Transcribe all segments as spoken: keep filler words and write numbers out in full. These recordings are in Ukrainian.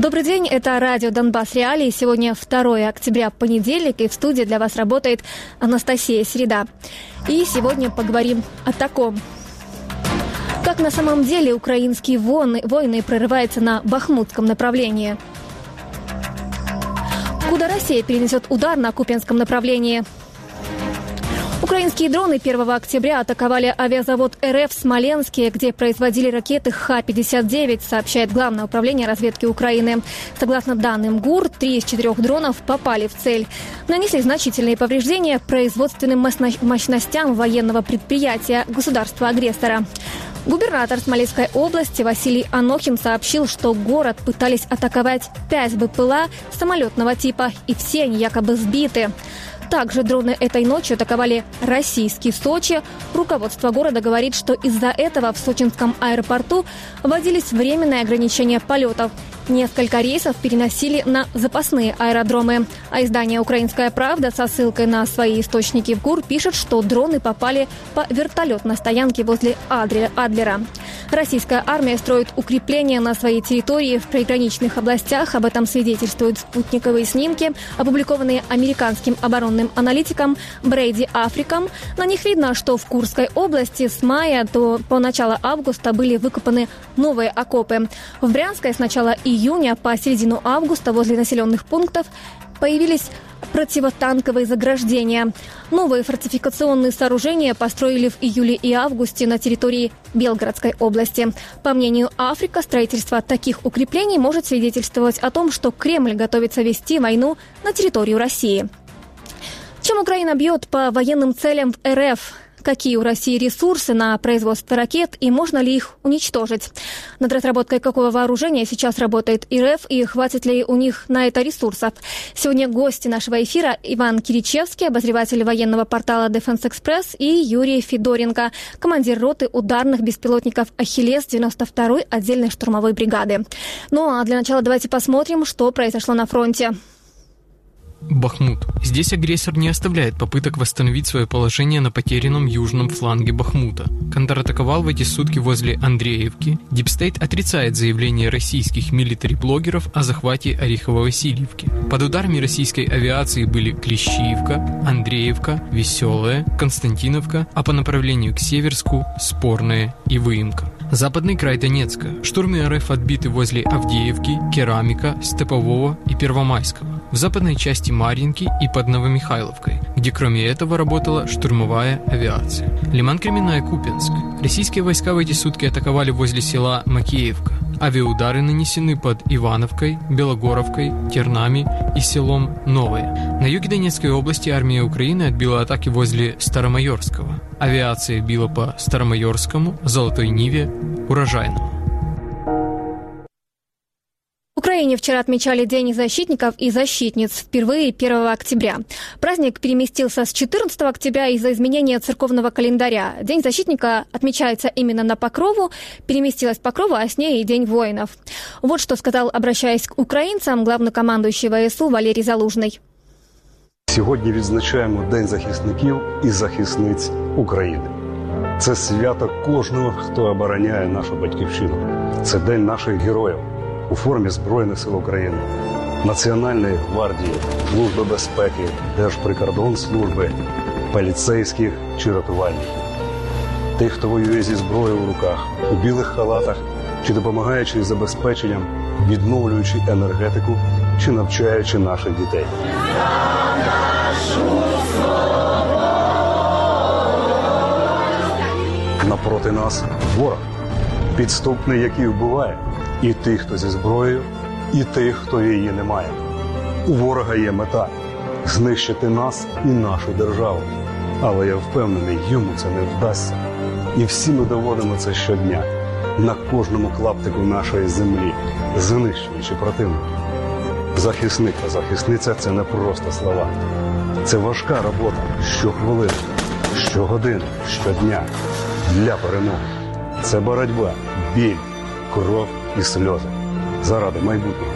Добрый день, это радио «Донбасс Реалии». Сегодня второе октября, понедельник, и в студии для вас работает Анастасия Середа. И сегодня поговорим о таком. Как на самом деле украинские войны, войны прорываются на бахмутском направлении? Куда Россия перенесет удар на Купянском направлении? Украинские дроны первого октября атаковали авиазавод эр эф в Смоленске, где производили ракеты ха пятьдесят девять, сообщает Главное управление разведки Украины. Согласно данным ГУР, три из четырех дронов попали в цель. Нанесли значительные повреждения производственным мощностям военного предприятия государства-агрессора. Губернатор Смоленской области Василий Анохин сообщил, что город пытались атаковать пять бэ пэ эл а самолетного типа, и все они якобы сбиты. Также дроны этой ночью атаковали российский Сочи. Руководство города говорит, что из-за этого в сочинском аэропорту вводились временные ограничения полетов. Несколько рейсов переносили на запасные аэродромы. А издание «Украинская правда» со ссылкой на свои источники в ГУР пишет, что дроны попали по вертолетной стоянке возле Адлера. Российская армия строит укрепления на своей территории в приграничных областях. Об этом свидетельствуют спутниковые снимки, опубликованные американским оборонным аналитиком Брейди Африком. На них видно, что в Курской области с мая до по начало августа были выкопаны новые окопы. В Брянской с начала июня по середину августа возле населенных пунктов появились противотанковые заграждения. Новые фортификационные сооружения построили в июле и августе на территории Белгородской области. По мнению Африка, строительство таких укреплений может свидетельствовать о том, что Кремль готовится вести войну на территорию России. Чем Украина бьет по военным целям в эр эф? Какие у России ресурсы на производство ракет и можно ли их уничтожить? Над разработкой какого вооружения сейчас работает эр эф и хватит ли у них на это ресурсов? Сегодня гости нашего эфира Иван Киричевский, обозреватель военного портала Defense Express, и Юрий Федоренко, командир роты ударных беспилотников «Ахиллес» девяносто второй отдельной штурмовой бригады. Ну а для начала давайте посмотрим, что произошло на фронте. Бахмут. Здесь агрессор не оставляет попыток восстановить свое положение на потерянном южном фланге Бахмута. Контратаковал в эти сутки возле Андреевки. Дипстейт отрицает заявление российских милитари-блогеров о захвате Орехово-Васильевки. Под ударами российской авиации были Клещиевка, Андреевка, Веселая, Константиновка, а по направлению к Северску – Спорная и Выемка. Западный край Донецка. Штурмы эр эф отбиты возле Авдеевки, Керамика, Степового и Первомайского. В западной части Марьинки и под Новомихайловкой, где кроме этого работала штурмовая авиация. Лиман-Кременная, Купянск. Российские войска в эти сутки атаковали возле села Макеевка. Авиаудары нанесены под Ивановкой, Белогоровкой, Тернами и селом Новое. На юге Донецкой области армия Украины отбила атаки возле Старомайорского. Авиация била по Старомайорскому, Золотой Ниве, Урожайному. В Украине вчера отмечали День защитников и защитниц, впервые первого октября. Праздник переместился с четырнадцатого октября из-за изменения церковного календаря. День защитника отмечается именно на Покрову, переместилась Покрова, а с ней и День воинов. Вот что сказал, обращаясь к українцям, главнокомандуючий вэ ес у Валерій Залужний. Сьогодні відзначаємо День захисників і захисниць України. Це свято кожного, хто обороняє нашу батьківщину. Це день наших героїв у формі Збройних сил України, Національної гвардії, Служби безпеки, Держприкордонслужби, поліцейських чи рятувальників. Тих, хто воює зі зброєю в руках, у білих халатах, чи допомагаючи забезпеченням, відновлюючи енергетику, чи навчаючи наших дітей. Напроти нас ворог, підступний, який вбиває і тих, хто зі зброєю, і тих, хто її не має. У ворога є мета – знищити нас і нашу державу. Але я впевнений, йому це не вдасться. І всі ми доводимо це щодня, на кожному клаптику нашої землі, знищуючи противника. Захисник та захисниця – це не просто слова. Це важка робота щохвилини, щогодини, щодня для перемоги. Це боротьба, біль, кров і сльози заради майбутнього.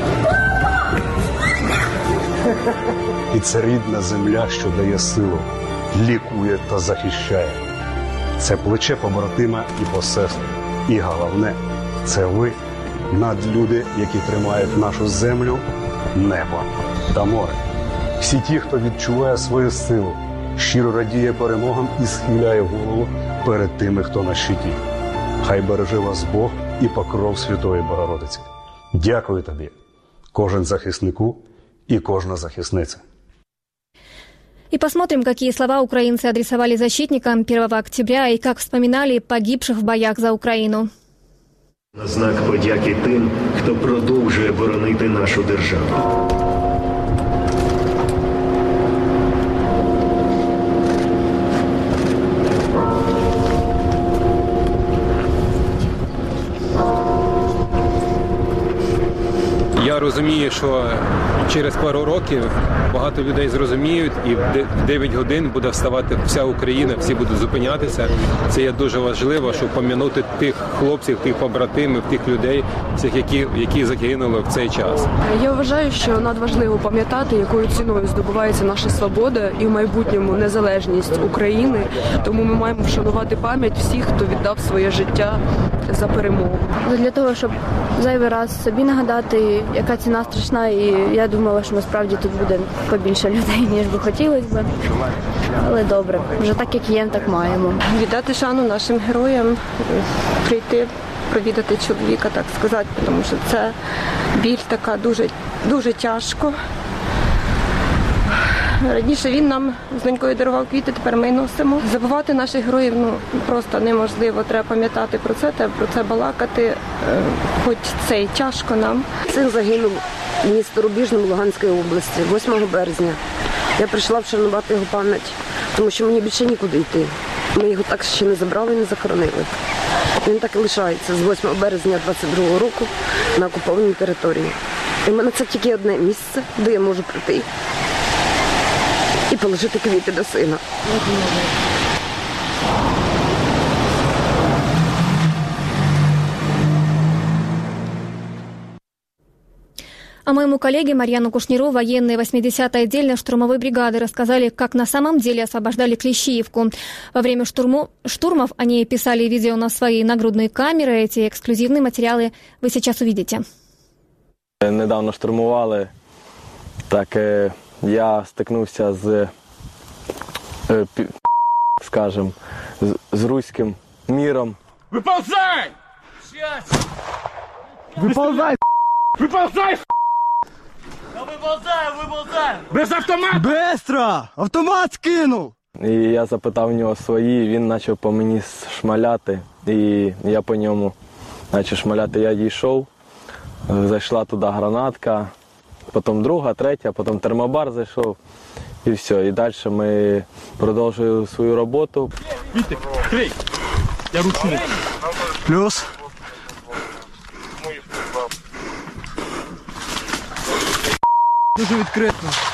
І це рідна земля, що дає силу, лікує та захищає. Це плече побратима і посестри. І головне – це ви, надлюди, які тримають нашу землю, небо та море. Всі ті, хто відчуває свою силу, щиро радіє перемогам і схиляє голову перед тими, хто на щиті. Хай береже вас Бог і покров Святої Богородиці. Дякую тобі, кожен захиснику и кожна захисница. И посмотрим, какие слова украинцы адресовали защитникам первого октября и как вспоминали погибших в боях за Украину. На знак подяки тим, хто продовжує боронити нашу державу. Я розумію, що через пару років багато людей зрозуміють, і в дев'ять годин буде вставати вся Україна, всі будуть зупинятися. Це є дуже важливо, щоб пам'ятати тих хлопців, тих побратимів, тих людей, всіх, які, які загинули в цей час. Я вважаю, що надважливо пам'ятати, якою ціною здобувається наша свобода і в майбутньому незалежність України. Тому ми маємо вшанувати пам'ять всіх, хто віддав своє життя за перемогу. Для того, щоб зайвий раз собі нагадати, яка ціна страшна, і я думала, що насправді тут буде побільше людей, ніж би хотілося б. Але добре, вже так, як є, так маємо. Віддати шану нашим героям, прийти, провідати чоловіка, так сказати, тому що це біль така дуже, дуже тяжко. Раніше він нам з донькою дарував квіти, тепер ми носимо. Забувати наших героїв ну, просто неможливо. Треба пам'ятати про це, треба про це балакати, хоч це і тяжко нам. Син загинув в місті Рубіжному Луганської області восьмого березня. Я прийшла вшанувати його пам'ять, тому що мені більше нікуди йти. Ми його так ще не забрали і не захоронили. Він так і лишається з восьмого березня двадцять другого року на окупованій території. І в мене це тільки одне місце, де я можу прийти і положити квіти до сина. А моему коллеге Марьяну Кушниру военные восьмидесятой отдельной штурмовой бригады рассказали, как на самом деле освобождали Клещиевку. Во время штурму... штурмов они писали видео на свои нагрудные камеры. Эти эксклюзивные материалы вы сейчас увидите. Недавно штурмували, так я стикнувся з, скажем, з, з руським міром. Виползай! Виползай! Виползай! Да виползай, виползай! Без автомата! Быстро! Автомат скинув! І я запитав у нього свої, він почав по мені шмаляти, і я по ньому почав шмаляти. Я дійшов, зайшла туди гранатка, потім друга, третя, потім термобар зайшов, і все. І далі ми продовжуємо свою роботу. Вітик, крий! Я ручну. Плюс. Дуже відкрито.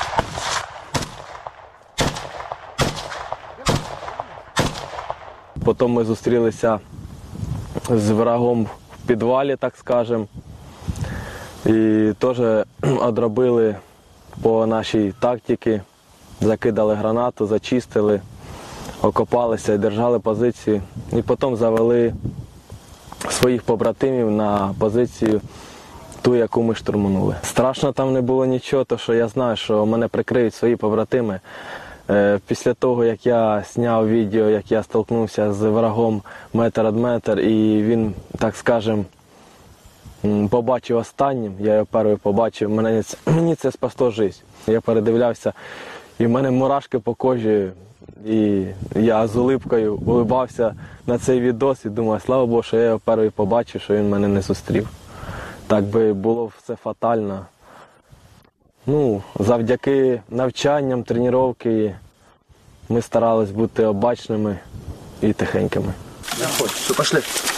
Потім ми зустрілися з врагом в підвалі, так скажемо. І теж одробили по нашій тактиці, закидали гранату, зачистили, окопалися і держали позиції. І потім завели своїх побратимів на позицію ту, яку ми штурманули. Страшно там не було нічого, тому що я знаю, що мене прикриють свої побратими. Після того, як я зняв відео, як я столкнувся з врагом метр від метр, і він, так скажемо, побачив останнім, я його перший побачив, мені, мені це спасло життя. Я передивлявся, і в мене мурашки по кожі, і я з улипкою улибався на цей відос і думав, слава Богу, що я його перший побачив, що він мене не зустрів. Так би було все фатально. Ну, завдяки навчанням, тренуванням ми старались бути обачними і тихенькими. Все, пошли.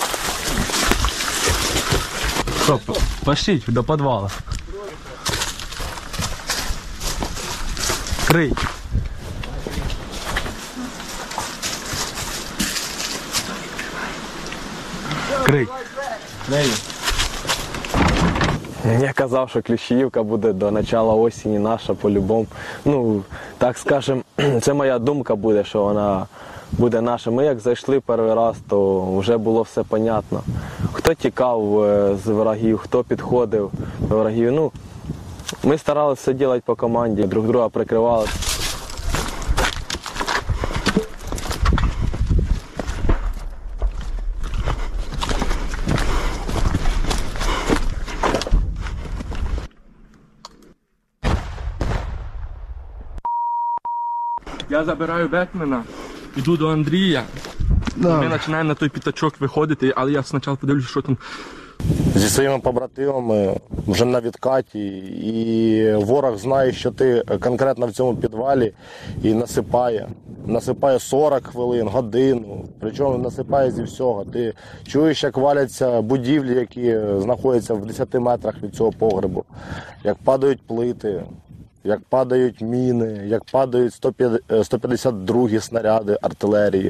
Стоп, пошліть до підвалу. Крий. Крий. Я казав, що Клещіївка буде до початку осені наша по-любому. Ну, так скажем, це моя думка буде, що вона буде наша. Ми як зайшли перший раз, то вже було все понятно. Хто тікав з ворогів, хто підходив до ворогів. Ну, ми старалися все робити по команді, друг друга прикривали. Я забираю Бетмена, йду до Андрія, да. Ми починаємо на той п'ятачок виходити, але я спочатку подивлюся, що там. Зі своїми побратимами вже на відкаті, і ворог знає, що ти конкретно в цьому підвалі, і насипає. Насипає сорок хвилин, годину, причому насипає зі всього. Ти чуєш, як валяться будівлі, які знаходяться в десяти метрах від цього погребу, як падають плити, як падають міни, як падають сто п'ятдесят другі снаряди артилерії,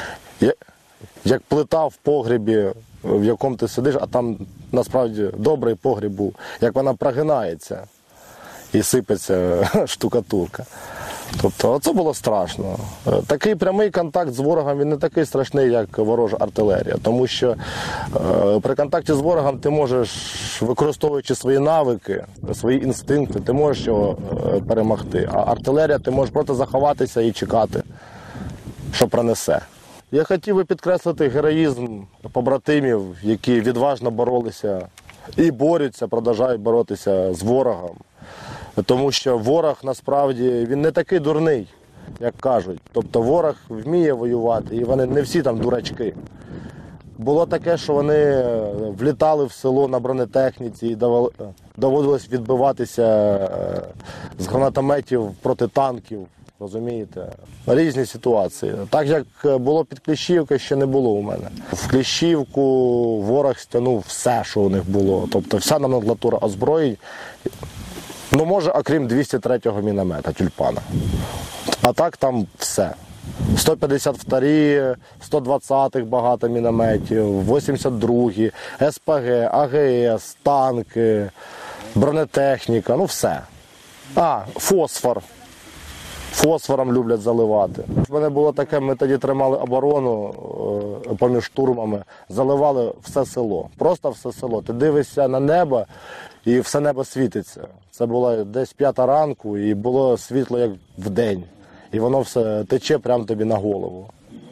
як плита в погребі, в якому ти сидиш, а там насправді добрий погреб був, як вона прогинається і сипеться штукатурка. Тобто це було страшно. Такий прямий контакт з ворогом, він не такий страшний, як ворожа артилерія. Тому що е, при контакті з ворогом ти можеш, використовуючи свої навики, свої інстинкти, ти можеш його е, перемогти. А артилерія ти можеш просто заховатися і чекати, що пронесе. Я хотів би підкреслити героїзм побратимів, які відважно боролися і борються, продовжують боротися з ворогом. Тому що ворог, насправді, він не такий дурний, як кажуть. Тобто ворог вміє воювати, і вони не всі там дурачки. Було таке, що вони влітали в село на бронетехніці і доводилось відбиватися з гранатометів проти танків, розумієте? Різні ситуації. Так, як було під Кліщівкою, ще не було у мене. В Кліщівку ворог стягнув все, що у них було. Тобто вся номенклатура озброєнь. Ну, може, окрім двісті третього міномета «Тюльпана». А так там все. сто п'ятдесят другий, сто двадцятих багато мінометів, вісімдесят другий, ес пе ге, а ге ес, танки, бронетехніка, ну все. А, фосфор. Фосфором люблять заливати. У мене було таке, ми тоді тримали оборону поміж штурмами, заливали все село, просто все село. Ти дивишся на небо і все небо світиться. Це було десь п'ята ранку і було світло як вдень. І воно все тече прямо тобі на голову.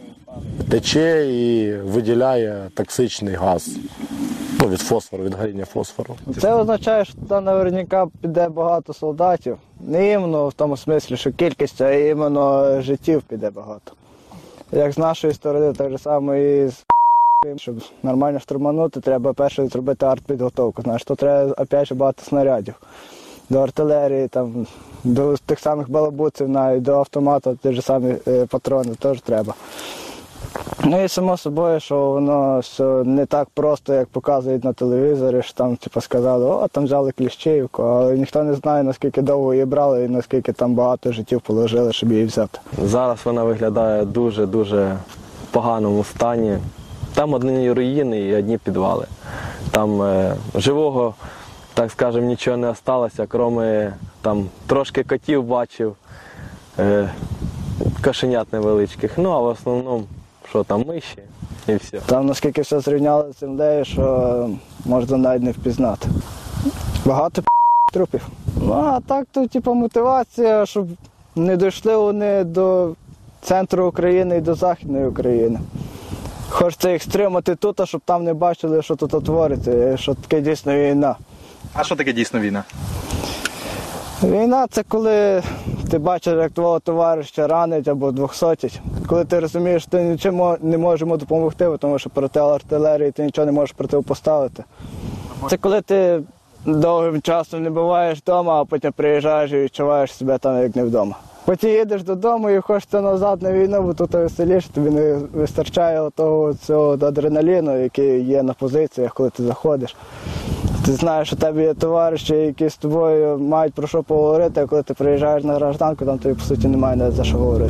Тече і виділяє токсичний газ. Ну, від фосфору, від горіння фосфору. Це означає, що туди наверняка піде багато солдатів. Не іменно в тому смислі, що кількість, а іменно життів піде багато. Як з нашої сторони, так же само і з щоб нормально штурманути, треба перше зробити артпідготовку. Знаєш, то треба, опять же, багато снарядів. До артилерії, там, до тих самих балабуців, навіть до автомата, ті ж самі е, патрони теж треба. Ну і само собою, що воно все не так просто, як показують на телевізорі, що там типу, сказали, о, там взяли Кліщівку, але ніхто не знає, наскільки довго її брали і наскільки там багато життів положили, щоб її взяти. Зараз вона виглядає дуже-дуже в поганому стані. Там одні руїни і одні підвали. Там е, живого, так скажемо, нічого не залишилося, крім там трошки котів бачив, е, кошенят невеличких, ну а в основному що там, миші і все. Там наскільки все зрівняли з землею, що можна навіть не впізнати. Багато трупів. Ну а так то типу, мотивація, щоб не дійшли вони до центру України і до Західної України. Хочеться їх стримати тут, щоб там не бачили, що тут твориться, що таке дійсно війна. А що таке дійсно війна? Війна – це коли ти бачиш, як твого товариша ранить або двохсотять. Коли ти розумієш, що ти нічим не можеш йому допомогти, тому що проти артилерії ти нічого не можеш протипоставити. Це коли ти довгим часом не буваєш вдома, а потім приїжджаєш і відчуваєш себе там, як не вдома. Потім їдеш додому і хочеться назад на війну, бо тут веселіше, тобі не вистачає того цього адреналіну, який є на позиціях, коли ти заходиш. Ти знаєш, що в тебе є товариші, які з тобою мають про що поговорити, а коли ти приїжджаєш на гражданку, там тобі, по суті, немає навіть за що говорити.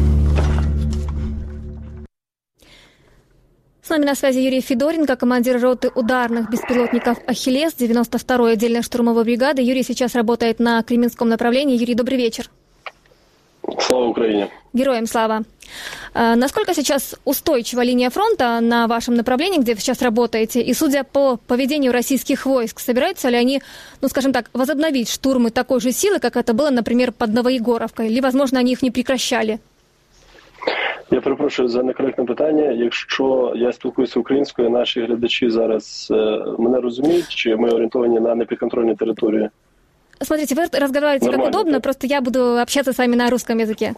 С нами на связи Юрий Федоренко, командир роты ударных беспилотников «Ахиллес» девяносто второй отдельной штурмовой бригады. Юрий сейчас работает на Кременском направлении. Юрий, добрый вечер. Слава Украине! Героям слава! А насколько сейчас устойчива линия фронта на вашем направлении, где вы сейчас работаете? И судя по поведению российских войск, собираются ли они, ну скажем так, возобновить штурмы такой же силы, как это было, например, под Новоегоровкой? Или, возможно, они их не прекращали? Я перепрошую за некоректне питання. Якщо я спілкуюся українською, наші глядачі зараз мене розуміють, чи ми орієнтовані на непідконтрольні території? Смотрите, вы разговариваете Нормально, как удобно, так? Просто я буду общаться с вами на русском языке.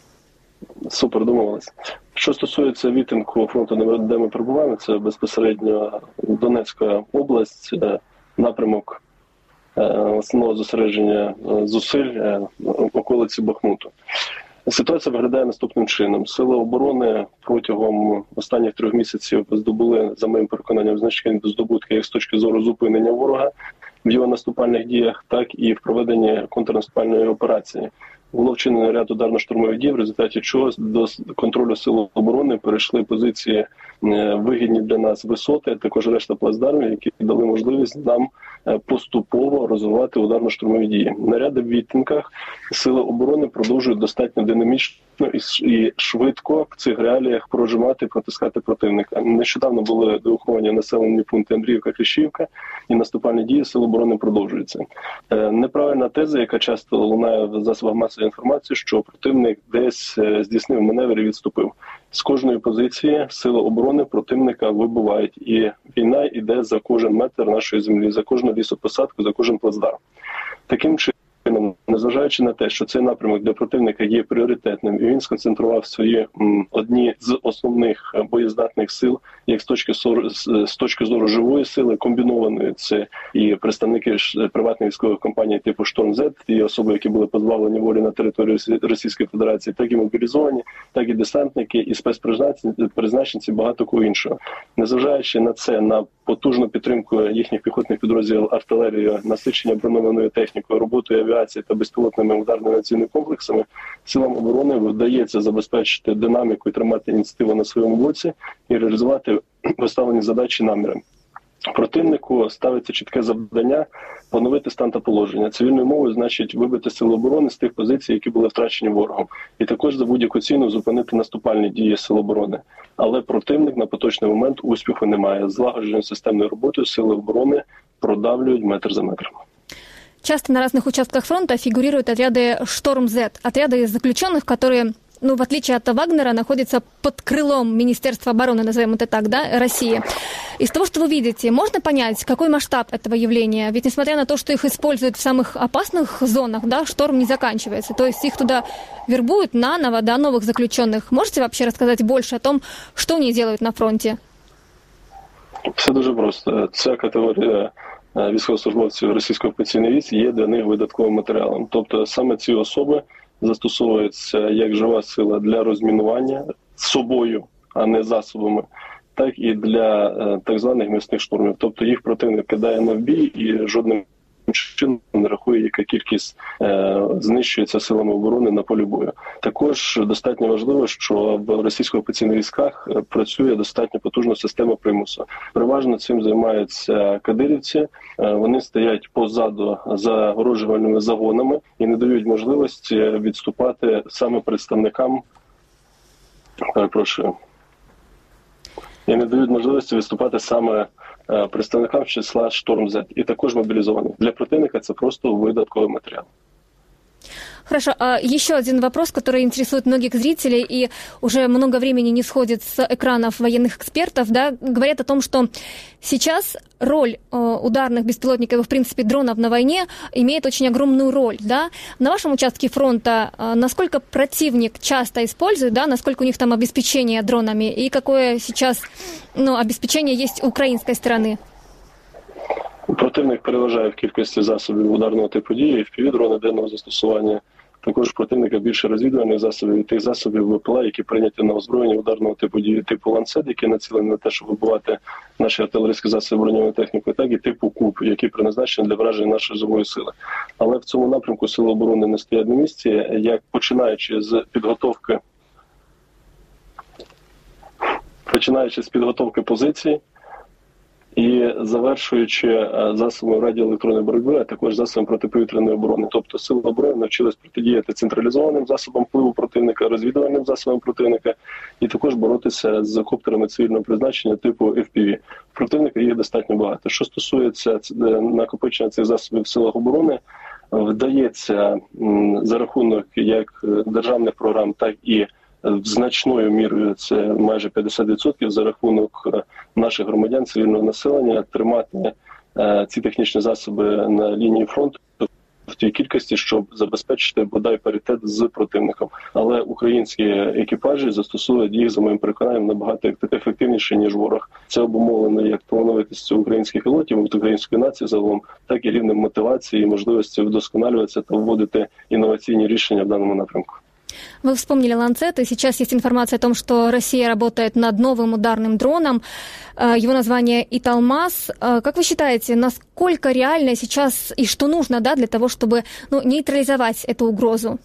Супер, домовились. Що стосується відтинку фронту, де ми перебуваємо, це безпосередньо Донецька область, напрямок основного зосередження зусиль околиці Бахмуту. Ситуація виглядає наступним чином. Сили оборони протягом останніх трьох місяців здобули, за моїм переконанням, значні здобутки як з точки зору зупинення ворога в його наступальних діях, так і в проведенні контрнаступальної операції. Було вчинено ряд ударно-штурмових дій, в результаті чого до контролю сил оборони перейшли позиції вигідні для нас висоти, а також решта плацдармів, які дали можливість нам поступово розвивати ударно-штурмові дії. На ряд відтинках сили оборони продовжують достатньо динамічно і швидко в цих реаліях прожимати, протискати противника. Нещодавно були деокуповані населені пункти Андріївка, Кліщівка, і наступальні дії сил оборони продовжуються. Неправильна теза, яка часто лунає в засобах масової інформації, що противник десь здійснив маневр і відступив. З кожної позиції сили оборони противника вибивають, і війна йде за кожен метр нашої землі, за кожну лісопосадку, за кожен плацдарм. Таким чином, незважаючи на те, що цей напрямок для противника є пріоритетним, і він сконцентрував свої м, одні з основних боєздатних сил, як з точки зору, з точки зору живої сили, комбінованої, це і представники приватних військових компаній типу «Шторм-Зет», і особи, які були позбавлені волі на території Російської Федерації, так і мобілізовані, так і десантники, і спецпризначенці, багато кого іншого. Незважаючи на це, на потужну підтримку їхніх піхотних підрозділів артилерією, насичення броньованою технікою, роботою авіації та безпілотними ударними авіаційними комплексами, силам оборони вдається забезпечити динаміку і тримати ініціативу на своєму боці і реалізувати поставлені задачі і наміри. Противнику ставиться чітке завдання поновити стан та положення. Цивільною мовою значить вибити сили оборони з тих позицій, які були втрачені ворогом. І також за будь-яку ціну зупинити наступальні дії сил оборони. Але противник на поточний момент успіху не має. Злагодженою системною роботою сили оборони продавлюють метр за метром. Часто на разных участках фронта фигурируют отряды «Шторм-Зет», отряды заключенных, которые, ну, в отличие от Вагнера, находятся под крылом Министерства обороны, назовем это так, да, России. Из того, что вы видите, можно понять, какой масштаб этого явления? Ведь несмотря на то, что их используют в самых опасных зонах, да, шторм не заканчивается. То есть их туда вербуют наново, да, новых заключенных. Можете вообще рассказать больше о том, что они делают на фронте? Все дуже просто. Ця категорія військовослужбовців російської окупаційної військ є для них видатковим матеріалом. Тобто саме ці особи застосовуються як жива сила для розмінування собою, а не засобами, так і для так званих м'ясних штурмів. Тобто їх противник кидає на вбій і жодним чином не рахує, яка кількість е, знищується силами оборони на полі бою. Також достатньо важливо, що в російсько-окупаційних військах працює достатньо потужна система примусу. Переважно цим займаються кадирівці. Е, вони стоять позаду загороджувальними загонами і не дають можливості відступати саме представникам, перепрошую, і не дають можливості відступати саме представникам числа «Шторм-Зет» і також мобілізованих. Для противника це просто видатковий матеріал. Хорошо. А еще один вопрос, который интересует многих зрителей и уже много времени не сходит с экранов военных экспертов, да, говорят о том, что сейчас роль ударных беспилотников и, в принципе, дронов на войне имеет очень огромную роль, да. На вашем участке фронта насколько противник часто использует, да, насколько у них там обеспечение дронами и какое сейчас, ну, обеспечение есть у украинской стороны? Противник переважає в кількості засобів ударного типу дії, еф пі ві-дрони денного застосування. Також противника більше розвідувальних засобів і тих засобів ВПЛА, які прийняті на озброєння ударного типу дії, типу «Ланцет», які націлені на те, щоб вибивати наші артилерійські засоби броньованої техніки, так і типу «Куб», які призначені для враження нашої живої сили. Але в цьому напрямку сили оборони не стоять на місці, як починаючи з підготовки, починаючи з підготовки позицій, і завершуючи засобами радіоелектронної боротьби, а також засобами протиповітряної оборони. Тобто сили оборони навчились протидіяти централізованим засобам впливу противника, розвідувальним засобам противника і також боротися з коптерами цивільного призначення типу еф пі ві. Противника їх достатньо багато. Що стосується накопичення цих засобів в силах оборони, вдається за рахунок як державних програм, так і значною мірою, це майже п'ятдесят відсотків, за рахунок наших громадян, цивільного населення, тримати ці технічні засоби на лінії фронту в тій кількості, щоб забезпечити бодай паритет з противником. Але українські екіпажі застосують їх, за моїм переконанням, набагато ефективніше, ніж ворог. Це обумовлено як талановитістю українських пілотів, української нації загалом, так і рівнем мотивації і можливості вдосконалюватися та вводити інноваційні рішення в даному напрямку. Вы вспомнили «Ланцет», и сейчас есть информация о том, что Россия работает над новым ударным дроном. Его название «Италмаз». Как вы считаете, насколько реально сейчас и что нужно, да, для того, чтобы ну, нейтрализовать эту угрозу?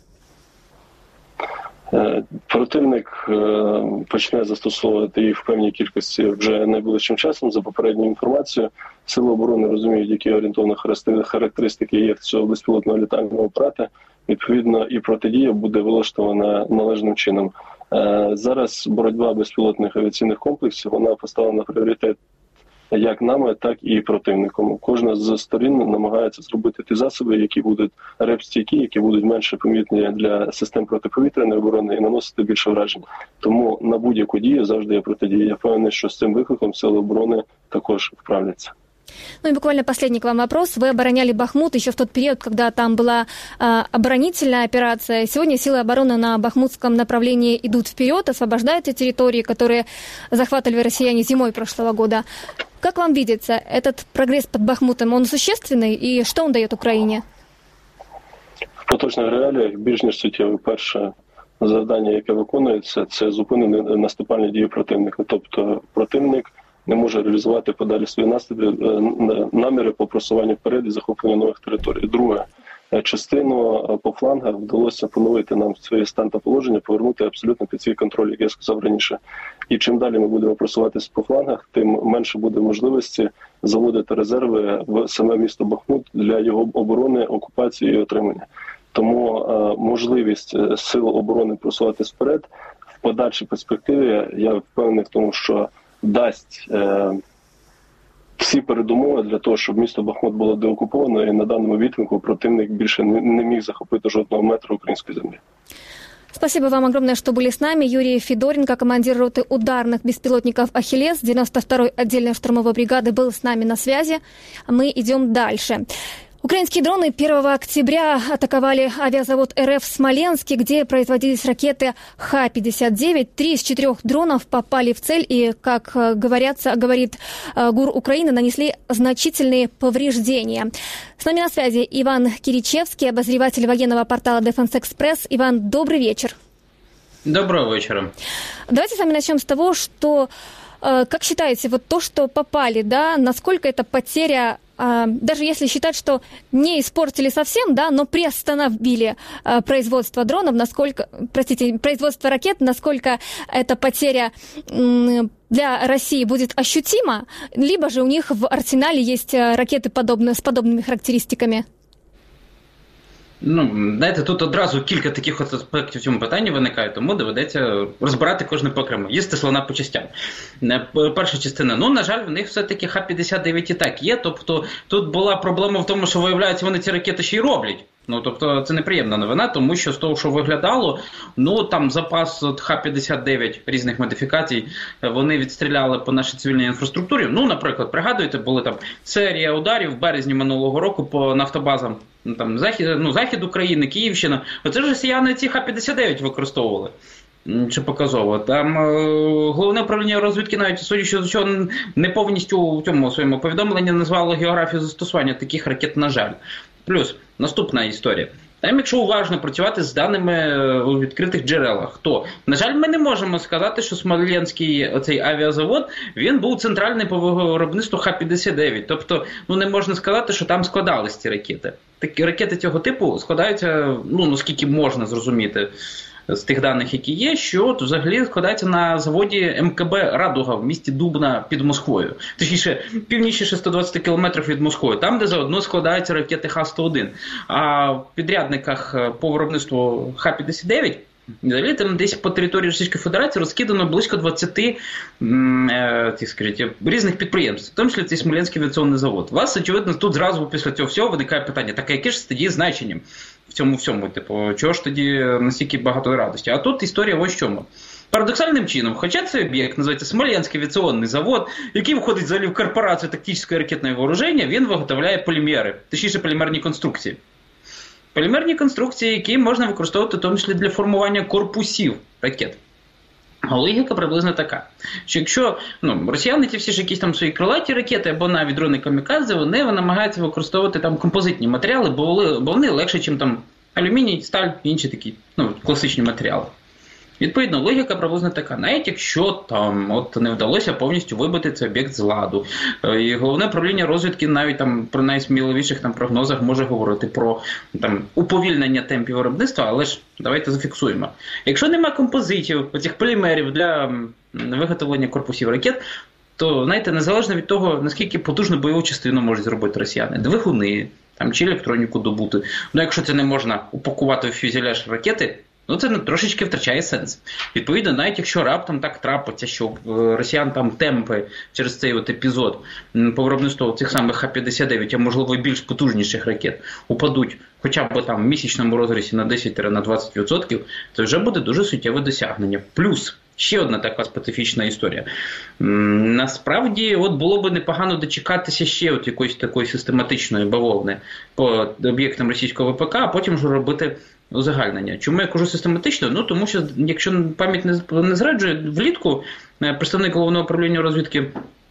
Противник почне застосовувати їх в певній кількості вже найближчим часом. За попередньою інформацією, Сили оборони розуміють, які орієнтовні характеристики є в цього безпілотного літального апарата. Відповідно, і протидія буде вилаштована належним чином. Зараз боротьба безпілотних авіаційних комплексів, вона поставлена на пріоритет як нами, так і противником. Кожна з сторін намагається зробити ті засоби, які будуть реп-стійкі, які будуть менше помітні для систем протиповітряної оборони і наносити більше вражень. Тому на будь-яку дію завжди є протидія. Я впевнений, що з цим викликом Сили оборони також вправляться. Ну и буквально последний к вам вопрос. Вы обороняли Бахмут еще в тот период, когда там была э, оборонительная операция. Сегодня силы обороны на бахмутском направлении идут вперед, освобождают те территории, которые захватывали россияне зимой прошлого года. Как вам видится, этот прогресс под Бахмутом, он существенный, и что он дает Украине? В поточних реаліях більш ніж суттєве перше завдання, яке виконується, це зупинення наступальної дії противника. Тобто противник не може реалізувати подалі свої наступи, наміри по просуванню вперед і захопленню нових територій. Друге, частину по флангах вдалося поновити нам своє стан та положення, повернути абсолютно під свій контроль, як я сказав раніше. І чим далі ми будемо просуватися по флангах, тим менше буде можливості заводити резерви в саме місто Бахмут для його оборони, окупації і отримання. Тому е, можливість сил оборони просуватися вперед в подальшій перспективі, я впевнений в тому, що дасть е, всі передумови для того, щоб місто Бахмут було деокуповано, і на даному відтинку противник більше не, не міг захопити жодного метра української землі. Спасибо вам огромное, что были с нами. Юрий Федоренко, командир роты ударных беспилотников «Ахиллес» девяносто второй отдельной штурмовой бригады, был с нами на связи. Мы идем дальше. Украинские дроны первого октября атаковали авиазавод эр эф в Смоленске, где производились ракеты ха пятьдесят девять. Три из четырех дронов попали в цель и, как говорится, говорит ГУР Украины, нанесли значительные повреждения. С нами на связи Иван Киричевский, обозреватель военного портала Defense Express. Иван, добрый вечер. Доброго вечера. Давайте с вами начнем с того, что, как считаете, вот то, что попали, да, насколько это потеря, даже если считать, что не испортили совсем, да, но приостановили производство дронов, насколько, простите, производство ракет, насколько эта потеря для России будет ощутима, либо же у них в арсенале есть ракеты подобные, с подобными характеристиками? Ну, знаєте, тут одразу кілька таких от аспектів в цьому питанні виникає, тому доведеться розбирати кожне окремо. Їсти слона по частям. Перша частина, ну, на жаль, в них все-таки ха п'ятдесят дев'ять і так є, тобто тут була проблема в тому, що, виявляється, вони ці ракети ще й роблять. Ну, тобто, це неприємна новина, тому що з того, що виглядало, ну, там запас ха п'ятдесят дев'ять різних модифікацій, вони відстріляли по нашій цивільній інфраструктурі. Ну, наприклад, пригадуєте, були там серія ударів в березні минулого року по нафтобазам, ну, там, захід, ну, захід України, Київщина. Оце ж росіяни ці ха п'ятдесят дев'ять використовували. Чи показово. Там е, головне управління розвідки навіть, судячи з чого, не повністю в цьому своєму повідомленні назвало географію застосування таких ракет, на жаль. Плюс, наступна історія. Там, якщо уважно працювати з даними у відкритих джерелах, то, на жаль, ми не можемо сказати, що Смоленський оцей авіазавод, він був центральний по виробництву ха п'ятдесят дев'ять. Тобто, ну, не можна сказати, що там складались ці ракети. Такі ракети цього типу складаються, ну, наскільки можна зрозуміти, з тих даних, які є, що от взагалі складається на заводі ем ка бе «Радуга» в місті Дубна під Москвою. Точніше, північніше сто двадцять кілометрів від Москви. Там, де заодно складаються ракети Х сто один. А в підрядниках по виробництву Х п'ятдесят дев'ять взагалі там десь по території Російської Федерації розкидано близько двадцять е, так сказати, різних підприємств, в тому числі цей Смоленський авіаційний завод. У вас, очевидно, тут зразу після цього всього виникає питання, так а яке ж тоді значення в цьому всьому? Типу, чого ж тоді настільки багато радості? А тут історія ось в чому. Парадоксальним чином, хоча цей об'єкт називається Смоленський авіаційний завод, який входить взагалі в корпорацію тактичне ракетне вооруження, він виготовляє полімери, точніше полімерні конструкції. Полімерні конструкції, які можна використовувати в тому числі для формування корпусів ракет. А логіка приблизно така, що якщо ну, росіяни ті всі ж якісь там свої крилаті ракети або навіть дрони камікадзе, вони намагаються використовувати там композитні матеріали, бо вони, бо вони легше, ніж там алюміній, сталь і інші такі ну, класичні матеріали. Відповідно, логіка приблизно така. Навіть якщо там от не вдалося повністю вибити цей об'єкт з ладу, і головне управління розвідки навіть там при найсміливіших там прогнозах може говорити про там уповільнення темпів виробництва, але ж давайте зафіксуємо. Якщо немає композитів, оцих полімерів для виготовлення корпусів ракет, то, знаєте, незалежно від того, наскільки потужну бойову частину можуть зробити росіяни, двигуни там, чи електроніку добути, ну якщо це не можна упакувати в фюзеляж ракети, ну це трошечки втрачає сенс. Відповідно, навіть якщо раптом так трапиться, що росіян там темпи через цей от епізод по виробництву цих самих Х п'ятдесят дев'ять, а можливо більш потужніших ракет, упадуть хоча б там в місячному розрізі на десять-двадцять відсотків, це вже буде дуже суттєве досягнення. Плюс ще одна така специфічна історія. Насправді, от було б непогано дочекатися ще от якоїсь такої систематичної бавовни по об'єктам російського ВПК, а потім вже робити узагальнення. Чому я кажу систематично? Ну, тому що, якщо пам'ять не, не зраджує, влітку представник Головного управління розвідки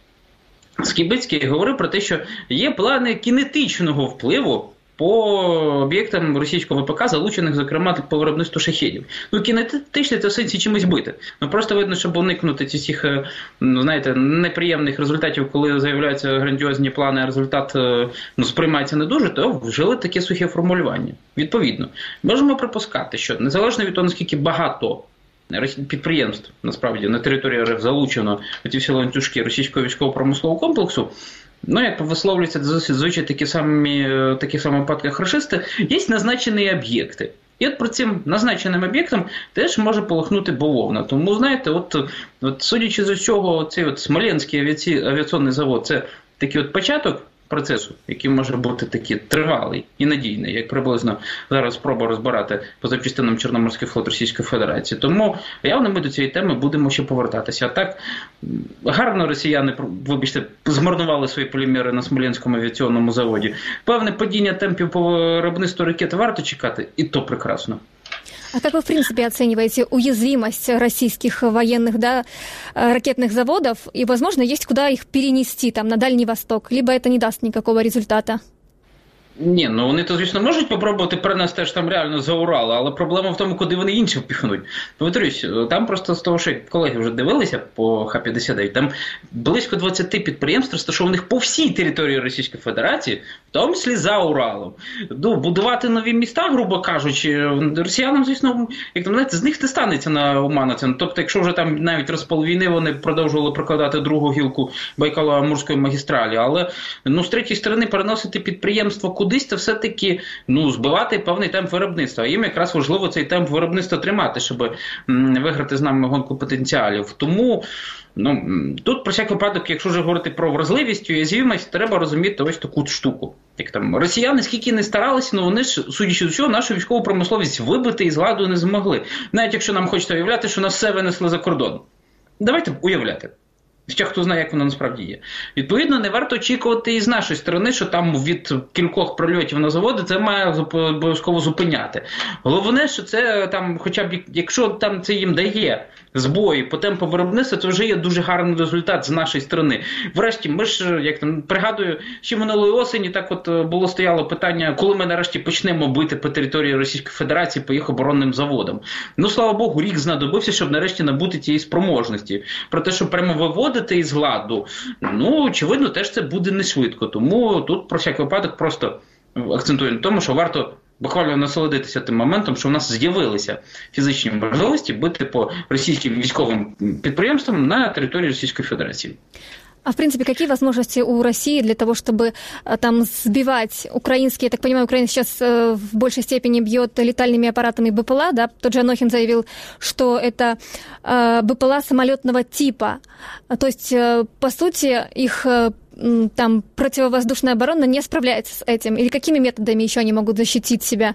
Скибицький говорив про те, що є плани кінетичного впливу по об'єктам російського ВПК, залучених, зокрема, по виробництву шахедів. Ну, кінетичне – це в сенсі чимось бити. Ну, просто видно, щоб уникнути цих, ну, знаєте, неприємних результатів, коли з'являються грандіозні плани, а результат ну, сприймається не дуже, то вжили таке сухе формулювання. Відповідно, можемо припускати, що незалежно від того, наскільки багато підприємств, насправді, на території РФ залучено ці всі ланцюжки російського військово-промислового комплексу, ну, як висловлюються зазвичай такі самі, такі самі випадки рашисти, є назначені об'єкти. І от про цим назначеним об'єктам теж може полихнути бавовна. Тому, знаєте, от, от судячи з усього, цей от Смоленський авіаці... авіаційний завод – це такий от початок процесу, який може бути такий тривалий і надійний, як приблизно зараз спроба розбирати по запчастинам Чорноморський флот Російської Федерації. Тому явно ми до цієї теми будемо ще повертатися. А так, гарно росіяни, вибачте, змарнували свої полімери на Смоленському авіаційному заводі. Певне падіння темпів по виробництву ракет варто чекати, і то прекрасно. А как вы, в принципе, оцениваете уязвимость российских военных, да, ракетных заводов? И, возможно, есть куда их перенести там, на Дальний Восток? Либо это не даст никакого результата? Ні, ну вони то, звісно, можуть попробувати перенести ж там реально за Урал, але проблема в тому, куди вони інші впихнуть. Повторюсь, там просто з того, що колеги вже дивилися по Х п'ятдесят дев'ять, там близько двадцять підприємств, розташованих по всій території Російської Федерації, в тому числі за Уралом. Ну, будувати нові міста, грубо кажучи, росіянам, звісно, як там, знаєте, з них не станеться на ума на це. Тобто, якщо вже там навіть розпал війни, вони продовжували прокладати другу гілку Байкало-Амурської магістралі, але, ну, з третьої сторони, переносити підприємство кудись, то все-таки ну, збивати певний темп виробництва. Їм якраз важливо цей темп виробництва тримати, щоб м, виграти з нами гонку потенціалів. Тому ну, тут, про всяк випадок, якщо вже говорити про вразливість, уязвимість, треба розуміти ось таку штуку. Як там росіяни скільки не старалися, ну вони ж, судячи з цього, нашу військову промисловість вибити із ладу не змогли. Навіть якщо нам хочеться уявляти, що нас все винесли за кордон. Давайте уявляти. Ще хто знає, як воно насправді є. Відповідно, не варто очікувати і з нашої сторони, що там від кількох прольотів на заводи це має обов'язково зупиняти. Головне, що це там, хоча б, якщо там це їм дає збої по темпу виробництва, це вже є дуже гарний результат з нашої сторони. Врешті, ми ж, як там, пригадую, ще минулої осені так от було стояло питання, коли ми нарешті почнемо бити по території Російської Федерації по їх оборонним заводам. Ну, слава Богу, рік знадобився, щоб нарешті набути цієї спроможності. Про те, що прямо виводити із ладу, ну, очевидно, теж це буде не швидко. Тому тут, про всяк випадок, просто акцентую на тому, що варто буквально насолодитися тим моментом, що в нас з'явилися фізичні можливості бити по російським військовим підприємствам на території Російської Федерації. А в принципе, какие возможности у России для того, чтобы там сбивать украинские, я так понимаю, Украина сейчас в большей степени бьет летальными аппаратами БПЛА, да? Тот же Анохин заявил, что это БПЛА самолетного типа. То есть, по сути, их там противовоздушная оборона не справляется с этим. Или какими методами еще они могут защитить себя?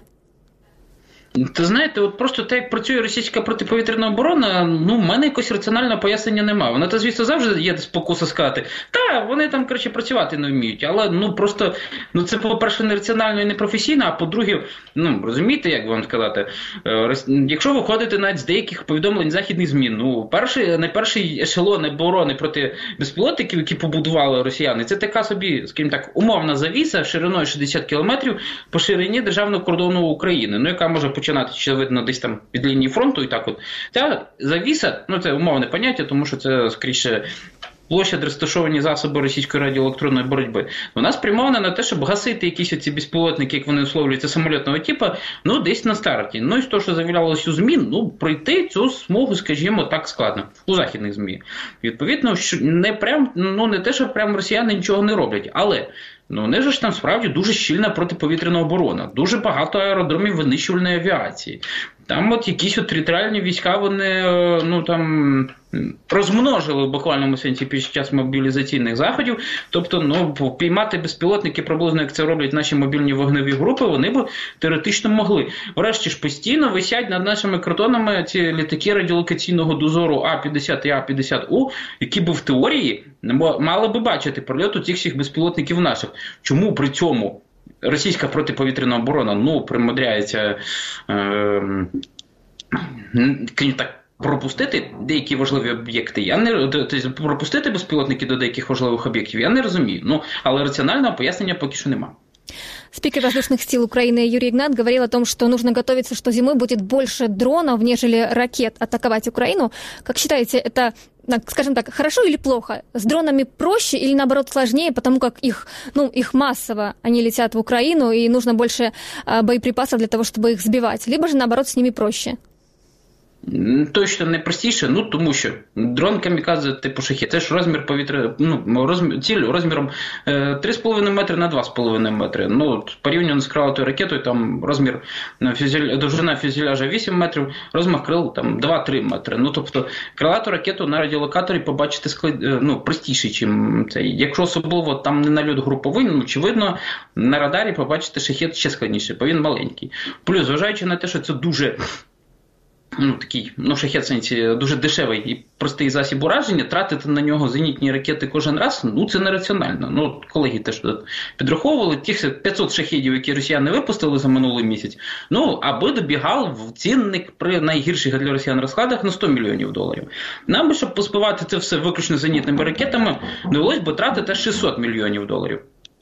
Ти знаєте, от просто те, як працює російська протиповітряна оборона, ну, в мене якогось раціонального пояснення немає. Вона, то, звісно, завжди є спокуса сказати, та, вони там, коротше, працювати не вміють, але, ну, просто, ну, це, по-перше, нераціонально і непрофесійно, а по-друге, ну, розумієте, як вам сказати, якщо ви ходите навіть з деяких повідомлень західних ЗМІ, ну, перший, найперший ешелон оборони проти безпілотників, які побудували росіяни, це така собі, скажімо так, умовна завіса шириною шістдесят кілометрів по ширині державного кордону України, ну, яка може починати, очевидно, десь там від лінії фронту і так от. Ця завіса, ну це умовне поняття, тому що це, скоріше, площа, де розташовані засоби російської радіоелектронної боротьби. Вона спрямована на те, щоб гасити якісь оці безпілотники, як вони условлюються, самольотного типу, ну, десь на старті. Ну, і з того, що заявлялось у ЗМІ, ну, пройти цю смугу, скажімо, так складно. У західних ЗМІ. Відповідно, що не прям, ну, не те, що прям росіяни нічого не роблять, але ну, вони ж там справді дуже щільна протиповітряна оборона, дуже багато аеродромів винищувальної авіації. Там от якісь от територіальні війська, вони, ну, там, розмножили в буквальному сенсі під час мобілізаційних заходів. Тобто, ну, піймати безпілотники приблизно, як це роблять наші мобільні вогневі групи, вони б теоретично могли. Врешті ж постійно висять над нашими кордонами ці літаки радіолокаційного дозору А п'ятдесят і А п'ятдесят У, які б в теорії мали би бачити прольот цих всіх безпілотників наших. Чому при цьому російська протиповітряна оборона, ну, примудряється, е, так, пропустити деякі важливі об'єкти, я не, тобто, пропустити безпілотники до деяких важливих об'єктів, я не розумію. Ну, але раціонального пояснення поки що нема. Спикер воздушных сил Украины Юрий Игнат говорил о том, что нужно готовиться, что зимой будет больше дронов, нежели ракет атаковать Украину. Как считаете, это, скажем так, хорошо или плохо? С дронами проще или, наоборот, сложнее, потому как их, ну, их массово, они летят в Украину, и нужно больше боеприпасов для того, чтобы их сбивать? Либо же, наоборот, с ними проще? Точно не простіше, ну, тому що дрон камікадзе типу шахет, це ж розмір повітря, ну, розмір, ціль розміром е, три з половиною метри на два з половиною метри. Ну, порівняно з крилатою ракетою, там розмір, фюзеля, довжина фюзеляжа вісім метрів, розмах крил там два-три метри. Ну, тобто, крилату ракету на радіолокаторі побачити склад, ну, простіше, чим цей. Якщо особливо там не нальот груповий, ну, очевидно, на радарі побачити шахет ще складніше, бо він маленький. Плюс, зважаючи на те, що це дуже ну, такий, ну, шахет, в сенсі, дуже дешевий і простий засіб ураження, тратити на нього зенітні ракети кожен раз, ну, це нераціонально. Ну, колеги теж підраховували, тих п'ятсот шахедів, які росіяни випустили за минулий місяць, ну, аби добігав в цінник при найгірших для росіян розкладах на сто мільйонів доларів. Нам би, щоб поспивати це все виключно зенітними ракетами, довелось би тратити шістсот мільйонів доларів.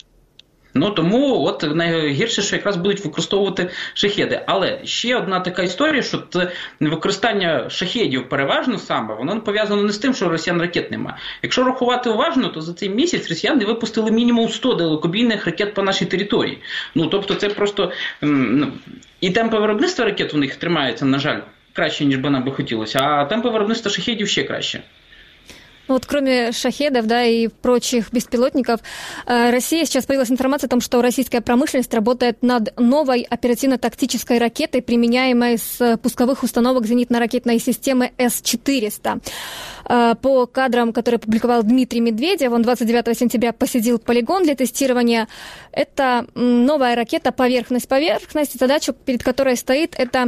Ну, тому от найгірше, що якраз будуть використовувати шахеди. Але ще одна така історія, що це використання шахедів переважно саме, воно пов'язано не з тим, що росіян ракет немає. Якщо рахувати уважно, то за цей місяць росіяни випустили мінімум сто далекобійних ракет по нашій території. Ну, тобто це просто... Ну, і темпи виробництва ракет у них тримаються, на жаль, краще, ніж би нам би хотілося, а темпи виробництва шахедів ще краще. Ну вот кроме шахедов, да, и прочих беспилотников, Россия, сейчас появилась информация о том, что российская промышленность работает над новой оперативно-тактической ракетой, применяемой с пусковых установок зенитно-ракетной системы С четыреста. По кадрам, которые опубликовал Дмитрий Медведев, он двадцать девятого сентября посетил полигон для тестирования. Это новая ракета поверхность-поверхность. Задача, перед которой стоит, это...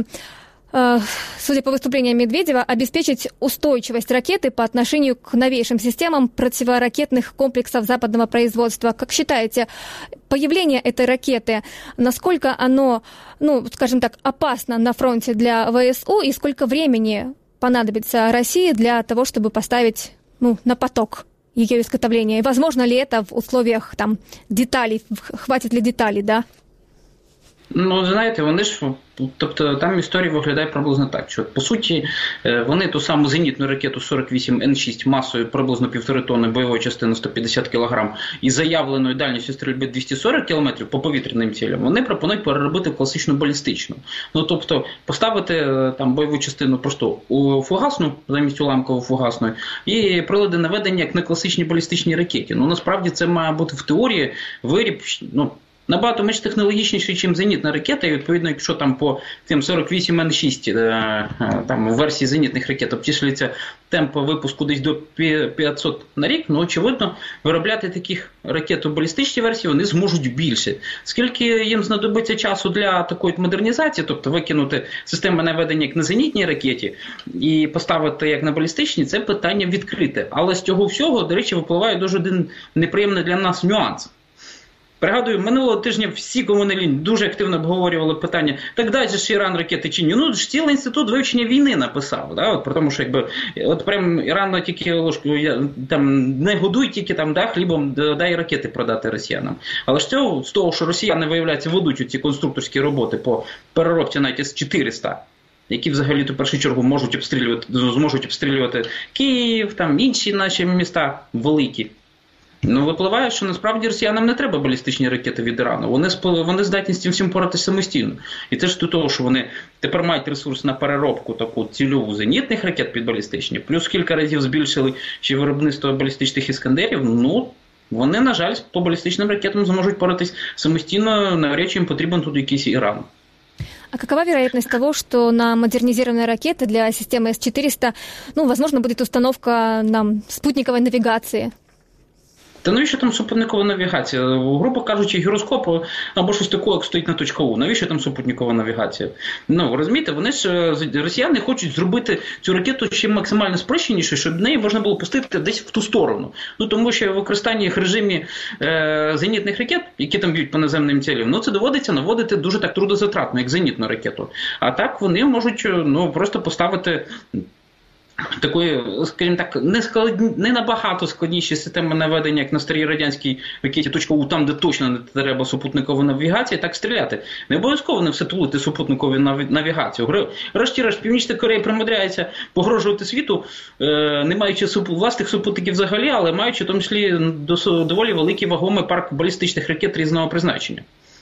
судя по выступлениям Медведева, обеспечить устойчивость ракеты по отношению к новейшим системам противоракетных комплексов западного производства. Как считаете, появление этой ракеты, насколько оно, ну, скажем так, опасно на фронте для ВСУ и сколько времени понадобится России для того, чтобы поставить, ну, на поток ее изготовления? И возможно ли это в условиях там деталей, хватит ли деталей, да? Ну, знаєте, вони ж, тобто там історія виглядає приблизно так, що, по суті, вони ту саму зенітну ракету сорок вісім ен шість масою приблизно півтори тонни, бойової частини сто п'ятдесят кілограм і заявленою дальністю стрільби двісті сорок кілометрів по повітряним цілям, вони пропонують переробити в класичну балістичну. Ну, тобто, поставити там бойову частину просто у фугасну, замість уламково фугасної, і прилади наведення як на класичній балістичній ракеті. Ну, насправді, це має бути в теорії виріб, ну, набагато менш технологічніший, ніж зенітна ракета, і відповідно, якщо там по тим сорок вісім ен шість там в версії зенітних ракет обчислюється темп випуску десь до п'ятсот на рік, ну, очевидно, виробляти таких ракет у балістичній версії вони зможуть більше. Скільки їм знадобиться часу для такої модернізації, тобто викинути систему наведення як на зенітній ракеті і поставити як на балістичній, це питання відкрите. Але з цього всього, до речі, випливає дуже один неприємний для нас нюанс. Пригадую, минулого тижня всі, кому не лінь, дуже активно обговорювали питання, так дай же ж Іран ракети чи ні? Ну, ж цілий інститут вивчення війни написав, да? От, про тому, що якби, от прям Іран тільки ложку, там, не годуй тільки там, да, хлібом, дай ракети продати росіянам. Але ж цього, з того, що росіяни, виявляється, ведуть ці конструкторські роботи по переробці навіть ес чотириста, які взагалі в першу чергу можуть обстрілювати, зможуть обстрілювати Київ, там інші наші міста великі. Ну, випливає, що насправді росіянам не треба балістичні ракети від Ірану. Вони, вони здатні з цим всім поратися самостійно. І це ж до того, що вони тепер мають ресурс на переробку таку цільову зенітних ракет під балістичні, плюс кілька разів збільшили ще виробництво балістичних іскандерів, ну, вони, на жаль, по балістичним ракетам зможуть поратись самостійно, навряд чи їм потрібен тут якийсь Іран. А какова вероятность того, что на модернизированные ракеты для системы эс четыреста, ну, возможно, будет установка нам спутниковой навигации? Та навіщо там супутникова навігація? Грубо кажучи, гіроскоп або щось таке, як стоїть на точкову. Навіщо там супутникова навігація? Ну, розумієте, вони ж, росіяни хочуть зробити цю ракету ще максимально спрощенішою, щоб неї можна було пустити десь в ту сторону. Ну, тому що використання їх в режимі е, зенітних ракет, які там б'ють по наземним цілям, ну, це доводиться наводити дуже так трудозатратно, як зенітну ракету. А так вони можуть, ну, просто поставити такої, скажімо так, не, склад... не набагато складніші системи наведення, як на старій радянській ракеті .У, там, де точно не треба супутникову навігацію, так стріляти. Не обов'язково не все тулити супутникову навігацію. Решті-решт, Північна Корея примудряється погрожувати світу, е, не маючи суп... власних супутників взагалі, але маючи в тому числі доволі великий вагомий парк балістичних ракет різного призначення.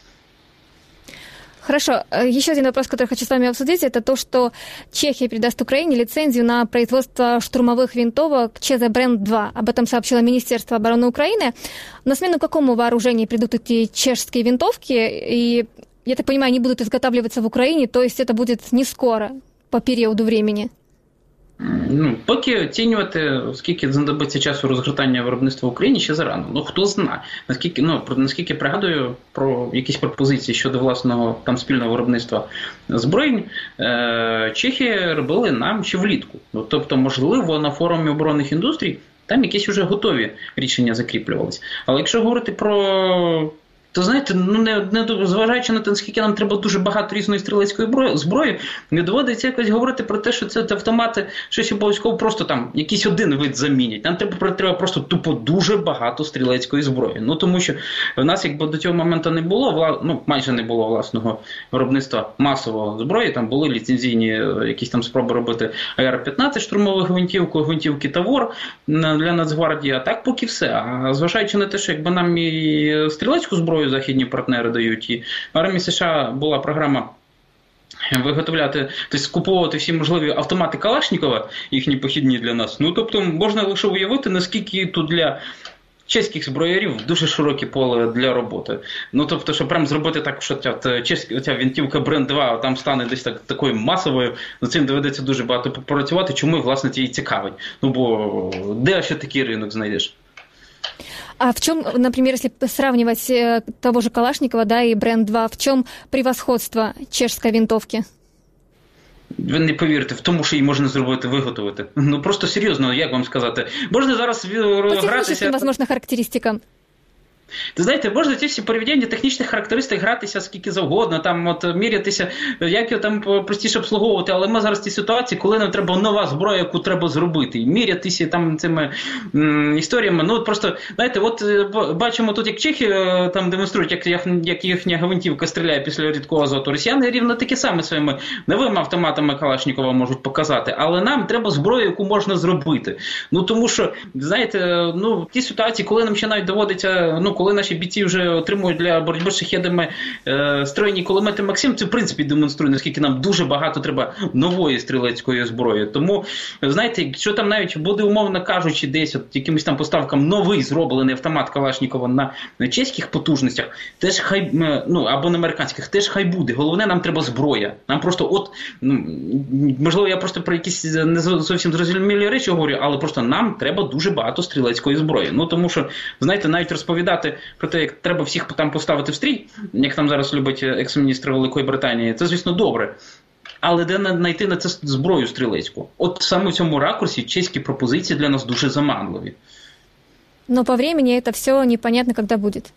Хорошо. Еще один вопрос, который хочу с вами обсудить, это то, что Чехия передаст Украине лицензию на производство штурмовых винтовок Чеза Бренд два. Об этом сообщило Министерство обороны Украины. На смену какому вооружению придут эти чешские винтовки? И, я так понимаю, они будут изготавливаться в Украине, то есть это будет не скоро, по периоду времени? Ну, поки оцінювати, скільки знадобиться часу розгортання виробництва в Україні, ще зарано. Ну, хто знає. Наскільки, ну, наскільки пригадую про якісь пропозиції щодо власного там спільного виробництва зброєнь, е- чехи робили нам ще влітку. Ну, тобто, можливо, на форумі оборонних індустрій там якісь вже готові рішення закріплювалися. Але якщо говорити про... То, знаєте, ну, не, не зважаючи на те, наскільки нам треба дуже багато різної стрілецької зброї, не доводиться якось говорити про те, що це автомати щось обов'язково просто там якийсь один вид замінять. Нам треба, треба просто тупо дуже багато стрілецької зброї. Ну, тому що в нас, якби до цього моменту не було, ну, майже не було власного виробництва масового зброї, там були ліцензійні якісь там спроби робити А Р п'ятнадцять штурмових гвинтівку, гвинтівки Тавор для Нацгвардії, а так поки все. А зважаючи на те, що якби нам і стрілецьку зброю західні партнери дають. І в армії США була програма виготовляти, тобто скуповувати всі можливі автомати Калашнікова, їхні похідні для нас. Ну, тобто, можна лише уявити, наскільки тут для чеських зброярів дуже широке поле для роботи. Ну, тобто, що прям зробити так, що ця, чеська, ця винтівка Бренд два там стане десь так, такою масовою, над цим доведеться дуже багато попрацювати, чому, власне, це і цікавить. Ну, бо де ще такий ринок знайдеш? А в чем, например, если сравнивать того же Калашникова, да, и Бренд два, в чем превосходство чешской винтовки? Ви не повірите в тому, що її можна зробити, виготовити. Ну, просто серйозно, як вам сказати. Можна зараз гратися... По техническим, возможно, характеристикам. Ти знаєте, можна ці всі порівняння технічних характеристик гратися скільки завгодно, там от мірятися, як його там простіше обслуговувати, але ми зараз в цій ситуації, коли нам треба нова зброя, яку треба зробити, і мірятися там цими м, історіями. Ну, от просто, знаєте, от бачимо тут, як чехи там демонструють, як, як, як їхня гвинтівка стріляє після рідкого азоту. Росіяни рівно такі самі своїми новими автоматами Калашнікова можуть показати, але нам треба зброю, яку можна зробити. Ну, тому що, знаєте, ну, в тій ситуації, коли нам ще навіть доводиться, ну, коли наші бійці вже отримують для боротьби з шахедами е, стройні кулемети Максим, це в принципі демонструє, наскільки нам дуже багато треба нової стрілецької зброї. Тому, знаєте, якщо там навіть буде, умовно кажучи, десь от якимось там поставкам новий зроблений автомат Калашнікова на, на чеських потужностях, теж хай, ну, або на американських, теж хай буде. Головне, нам треба зброя. Нам просто от, ну, можливо, я просто про якісь не зовсім зрозумілі речі говорю, але просто нам треба дуже багато стрілецької зброї. Ну, тому що, знаєте, навіть розповідати про те, як треба всіх там поставити в стрій, як там зараз любить екс-міністр Великої Британії, це, звісно, добре. Але де знайти на це зброю стрілецьку? От саме в цьому ракурсі чеські пропозиції для нас дуже заманливі. Но по времени это все непонятно, когда будет.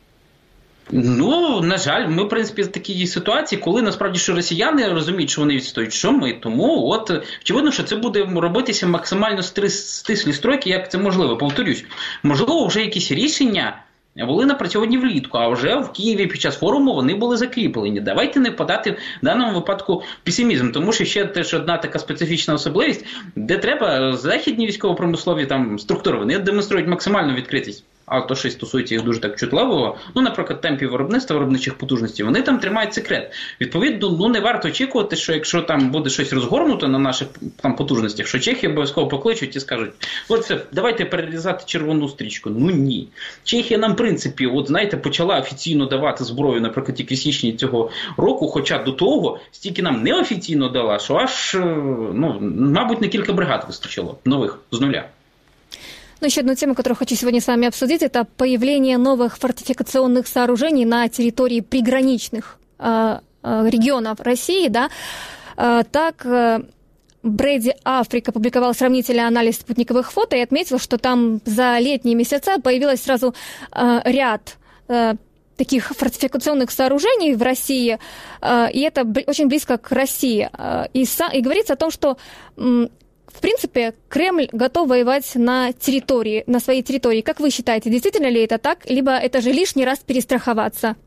Ну, на жаль, ми, в принципі, в такій ситуації, коли насправді що росіяни розуміють, що вони відстоюють, що ми. Тому, от, очевидно, що це буде робитися максимально стислі стройки, як це можливо. Повторюсь, можливо, вже якісь рішення були напрацьовані влітку, а вже в Києві під час форуму вони були закріплені. Давайте не впадати в даному випадку песимізм, тому що ще теж одна така специфічна особливість, де треба західні військово-промислові там структури, вони демонструють максимальну відкритість. А то, що стосується їх дуже так чутливого, ну, наприклад, темпів виробництва, виробничих потужностей, вони там тримають секрет. Відповідно, ну, не варто очікувати, що якщо там буде щось розгорнуто на наших там потужностях, що чехи обов'язково покличуть і скажуть, от все, давайте перерізати червону стрічку. Ну, ні. Чехія нам, в принципі, от, знаєте, почала офіційно давати зброю, наприклад, тільки в січні цього року, хоча до того стільки нам неофіційно дала, що аж, ну, мабуть, на кілька бригад вистачило нових з нуля. Ну, еще одну тему, которую хочу сегодня с вами обсудить, это появление новых фортификационных сооружений на территории приграничных э, э, регионов России, да. Э, так, э, Брэди Африка публиковал сравнительный анализ спутниковых фото и отметил, что там за летние месяца появилось сразу э, ряд э, таких фортификационных сооружений в России, э, и это б- очень близко к России. Э, и, са- и говорится о том, что э, в принципе, Кремль готов воевать на территории, на своей территории. Как вы считаете, действительно ли это так, либо это же лишний раз перестраховаться?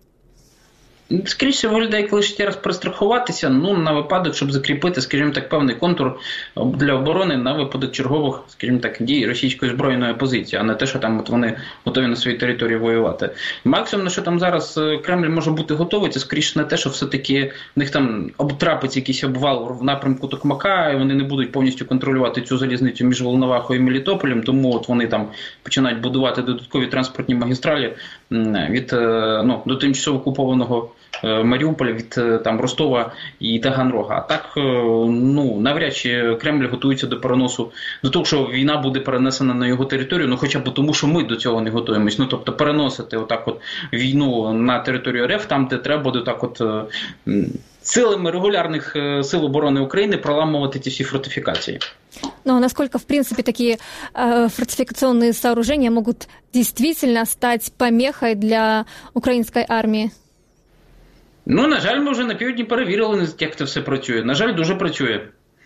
Скоріше виглядає, як лише раз перестрахуватися, ну, на випадок, щоб закріпити, скажімо так, певний контур для оборони на випадок чергових, скажімо так, дій російської збройної опозиції, а не те, що там от вони готові на своїй території воювати. Максимум, на що там зараз Кремль може бути готовий, це скоріше не те, що все-таки в них там обтрапиться якийсь обвал в напрямку Токмака, і вони не будуть повністю контролювати цю залізницю між Волновахою і Мелітополем, тому от вони там починають будувати додаткові транспортні магістралі від, ну, до тимчасово окупованого Маріуполя, від там Ростова і Таганрога. А так, ну, навряд чи Кремль готується до переносу, до того, що війна буде перенесена на його територію, ну хоча б тому, що ми до цього не готуємось. Ну, тобто переносити отак от війну на територію РФ, там, де треба буде так от силами регулярних сил оборони України проламувати ці всі фортифікації. Ну, а насколько, в принципе, такие э, фортификационные сооружения могут действительно стать помехой для украинской армии? Ну, на жаль, ми вже на півдні перевірили, як це все працює. На жаль, дуже працює.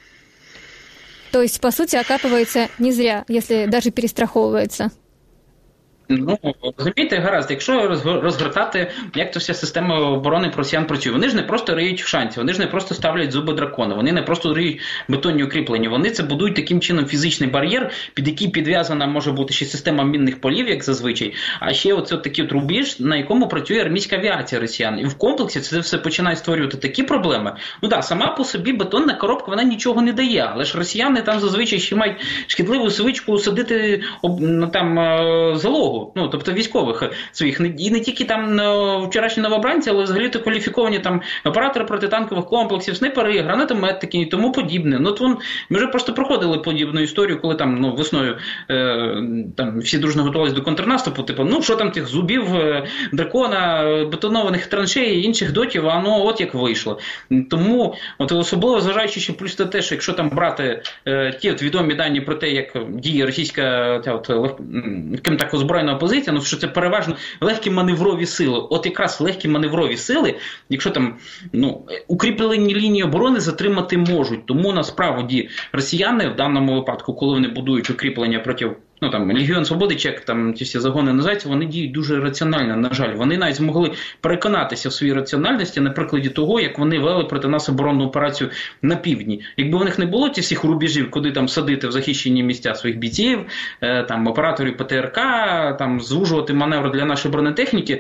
То есть, по сути, окапывается не зря, если даже перестраховывается. Ну, розумієте, гаразд, якщо розгортати, як то вся система оборони росіян працює, вони ж не просто риють в шанці, вони ж не просто ставлять зуби дракона, вони не просто риють бетонні укріплення, вони це будують таким чином фізичний бар'єр, під який підв'язана може бути ще система мінних полів, як зазвичай, а ще оце такий от рубіж, на якому працює армійська авіація росіян. І в комплексі це все починає створювати такі проблеми. Ну так, сама по собі бетонна коробка, вона нічого не дає, але ж росіяни там зазвичай ще мають шкідливу звичку садити там залогу. Ну, тобто військових своїх. І не тільки там вчорашні новобранці, але взагалі-то кваліфіковані там оператори протитанкових комплексів, снайпери, гранатометники і тому подібне. Ну, вон, ми вже просто проходили подібну історію, коли там, ну, весною е, там всі дружно готувалися до контрнаступу, типу, ну, що там тих зубів, е, дракона, бетонованих траншей і інших дотів, а ну, от як вийшло. Тому, от особливо зважаючи ще плюс на те, що якщо там брати е, ті от відомі дані про те, як діє російська, ця от, легким так озброєння наступальна опозиція, ну що це переважно легкі маневрові сили. От якраз легкі маневрові сили, якщо там, ну, укріплені лінії оборони затримати можуть. Тому насправді росіяни в даному випадку, коли вони будують укріплення проти, ну там Легіон Свободи, чек, там ті всі загони називаються, вони діють дуже раціонально, на жаль. Вони навіть змогли переконатися в своїй раціональності на прикладі того, як вони вели проти нас оборонну операцію на півдні. Якби у них не було ті всіх рубежів, куди там садити в захищені місця своїх бійців, е, там операторів ПТРК, там звужувати маневр для нашої бронетехніки.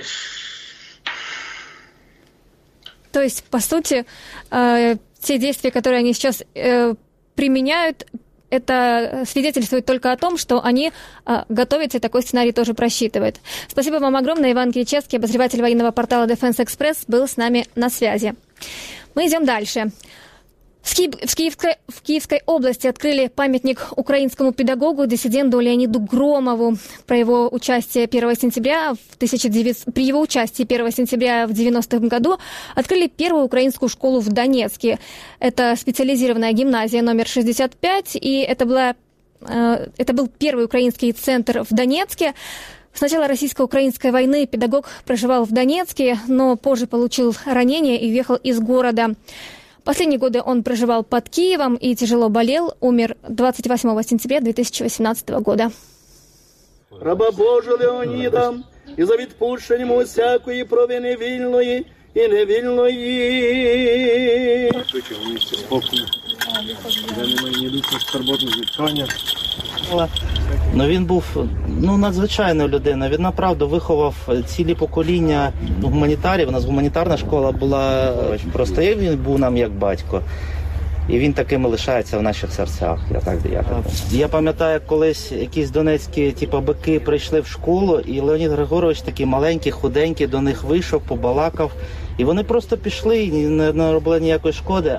То есть, по сути, э, те действия, которые они сейчас э, применяют, это свидетельствует только о том, что они э, готовятся и такой сценарий тоже просчитывают. Спасибо вам огромное. Иван Киричевский, обозреватель военного портала Defense Express, был с нами на связи. Мы идем дальше. В, Ки... в, Киевской... в Киевской области открыли памятник украинскому педагогу, диссиденту Леониду Громову. Про его участие первого сентября в тысяча девятьсот... При его участии первого сентября в девяностом году открыли первую украинскую школу в Донецке. Это специализированная гимназия номер шестьдесят пять, и это, была... это был первый украинский центр в Донецке. С начала российско-украинской войны педагог проживал в Донецке, но позже получил ранение и уехал из города. Последние годы он проживал под Киевом и тяжело болел, умер двадцать восьмого сентября две тысячи восемнадцатого года. Раба Божого Леоніда, і за відпущенням усякої провини вільної і невільної. Швидше в місті спокою, де немає ні духу скарботного зіткання. Ну, він був, ну, надзвичайною людиною. Він, направду, виховав цілі покоління гуманітарів. У нас гуманітарна школа була, просто він був нам як батько. І він таким і лишається в наших серцях. Я так, я, я пам'ятаю, колись якісь донецькі типу, бики прийшли в школу, і Леонід Григорович такий маленький, худенький, до них вийшов, побалакав. І вони просто пішли і не, не робили ніякої шкоди.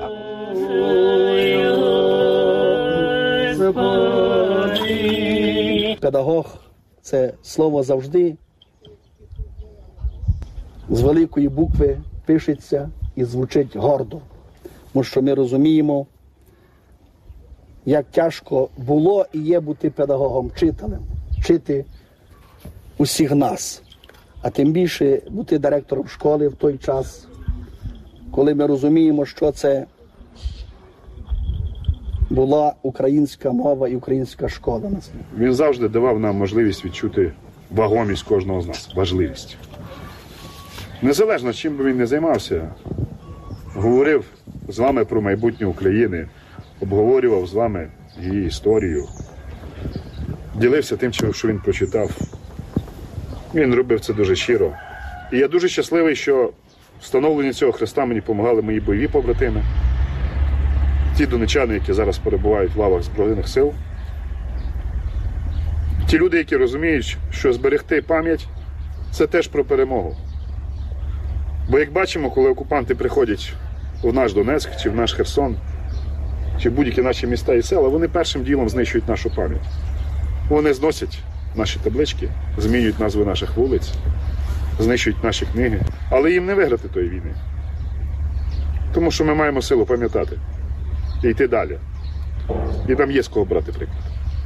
Педагог – це слово завжди з великої букви пишеться і звучить гордо. Тому що ми розуміємо, як тяжко було і є бути педагогом, вчителем, вчити усіх нас. А тим більше бути директором школи в той час, коли ми розуміємо, що це була українська мова і українська школа. Він завжди давав нам можливість відчути вагомість кожного з нас, важливість. Незалежно, чим би він не займався, говорив з вами про майбутнє України, обговорював з вами її історію, ділився тим, що він прочитав. Він робив це дуже щиро. І я дуже щасливий, що в встановленні цього хреста мені допомагали мої бойові побратими, ті донечани, які зараз перебувають в лавах Збройних сил, ті люди, які розуміють, що зберегти пам'ять – це теж про перемогу. Бо як бачимо, коли окупанти приходять в наш Донецьк, чи в наш Херсон, чи в будь-які наші міста і села, вони першим ділом знищують нашу пам'ять. Вони зносять наші таблички, змінюють назви наших вулиць, знищують наші книги. Але їм не виграти тої війни. Тому що ми маємо силу пам'ятати і йти далі. І там є з кого брати приклад.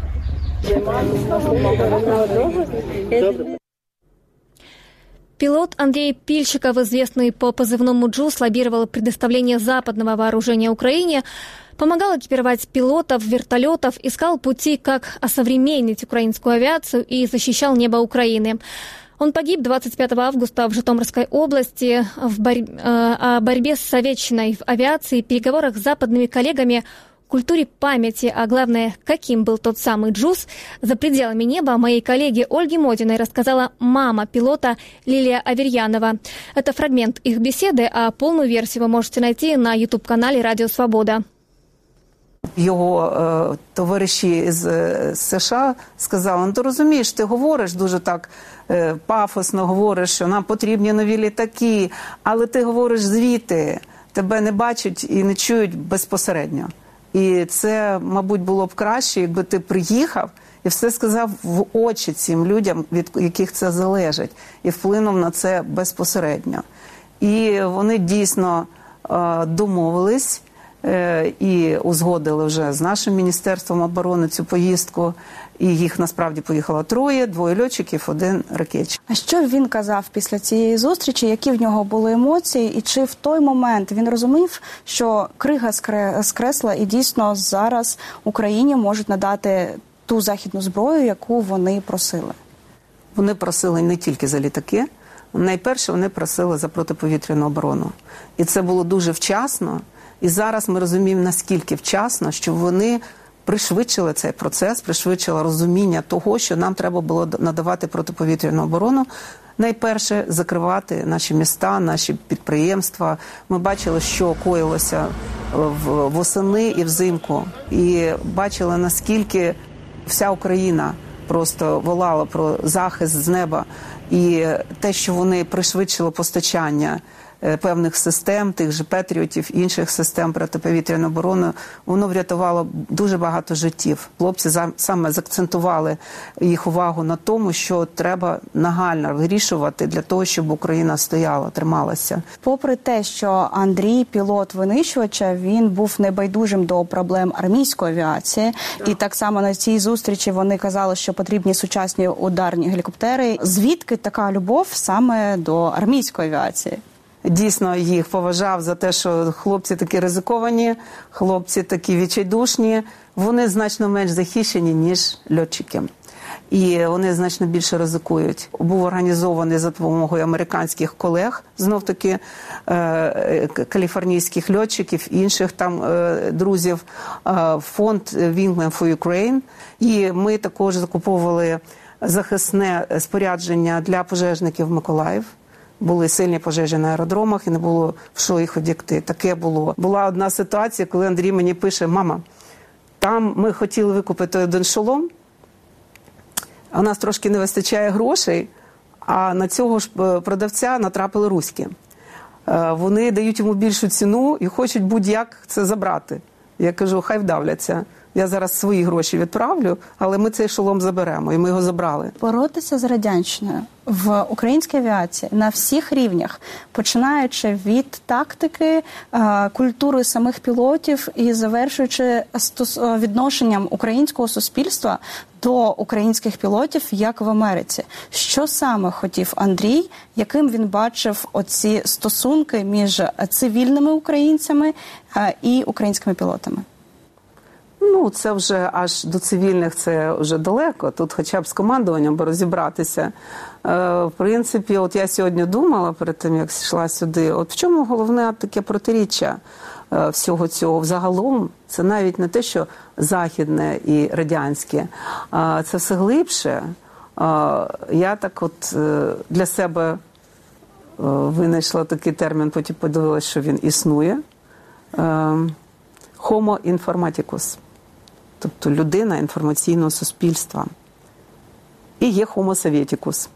Пилот Андрей Пильщиков, известный по позывному «Джус», лоббировал предоставление западного вооружения Украине, помогал экипировать пилотов, вертолетов, искал пути, как осовременить украинскую авиацию и защищал небо Украины. Он погиб двадцать пятого августа в Житомирской области в борь... о борьбе с советчиной в авиации, переговорах с западными коллегами, культуре памяти, а главное, каким был тот самый «Джус», за пределами неба моей коллеге Ольге Модиной рассказала мама пилота Лилия Аверьянова. Это фрагмент их беседы, а полную версию вы можете найти на ютуб-канале «Радио Свобода». Його е, товариші з е, США сказали: ну ти розумієш, ти говориш дуже так е, пафосно, говориш, що нам потрібні нові літаки, але ти говориш звідти, тебе не бачать і не чують безпосередньо. І це, мабуть, було б краще, якби ти приїхав і все сказав в очі цим людям, від яких це залежить, і вплинув на це безпосередньо. І вони дійсно е, домовились. і узгодили вже з нашим Міністерством оборони цю поїздку. І їх насправді поїхало троє, двоє льотчиків, один ракетчик. А що він казав після цієї зустрічі? Які в нього були емоції? І чи в той момент він розумів, що крига скресла і дійсно зараз Україні можуть надати ту західну зброю, яку вони просили? Вони просили не тільки за літаки. Найперше, вони просили за протиповітряну оборону. І це було дуже вчасно. І зараз ми розуміємо, наскільки вчасно, що вони пришвидшили цей процес, пришвидшили розуміння того, що нам треба було надавати протиповітряну оборону. Найперше, закривати наші міста, наші підприємства. Ми бачили, що коїлося восени і взимку. І бачили, наскільки вся Україна просто волала про захист з неба. І те, що вони пришвидшили постачання певних систем, тих же Петріотів, інших систем протиповітряної оборони, воно врятувало дуже багато життів. Хлопці саме заакцентували їх увагу на тому, що треба нагально вирішувати для того, щоб Україна стояла, трималася. Попри те, що Андрій, пілот винищувача, він був небайдужим до проблем армійської авіації. І так само на цій зустрічі вони казали, що потрібні сучасні ударні гелікоптери. Звідки така любов саме до армійської авіації? Дійсно, їх поважав за те, що хлопці такі ризиковані, хлопці такі відчайдушні. Вони значно менш захищені, ніж льотчики. І вони значно більше ризикують. Був організований за допомогою американських колег, знов-таки каліфорнійських льотчиків, інших там друзів, фонд Wingman for Ukraine. І ми також закуповували захисне спорядження для пожежників в Миколаїв. Були сильні пожежі на аеродромах і не було в що їх одягти. Таке було. Була одна ситуація, коли Андрій мені пише: мама, там ми хотіли викупити один шолом, а у нас трошки не вистачає грошей, а на цього ж продавця натрапили руські. Вони дають йому більшу ціну і хочуть будь-як це забрати. Я кажу, хай вдавляться. Я зараз свої гроші відправлю, але ми цей шолом заберемо, і ми його забрали. Боротися з радянщиною в українській авіації на всіх рівнях, починаючи від тактики, культури самих пілотів і завершуючи відношенням українського суспільства до українських пілотів, як в Америці. Що саме хотів Андрій, яким він бачив оці стосунки між цивільними українцями і українськими пілотами? Ну, це вже аж до цивільних, це вже далеко. Тут хоча б з командуванням би розібратися. Е, в принципі, от я сьогодні думала перед тим, як йшла сюди, от в чому головне таке протиріччя е, всього цього? Взагалом, це навіть не те, що західне і радянське, е, це все глибше. Е, я так от е, для себе е, винайшла такий термін, потім подивилася, що він існує. Е, Homo informaticus. Тобто людина інформаційного суспільства. І є Homo Sovieticus.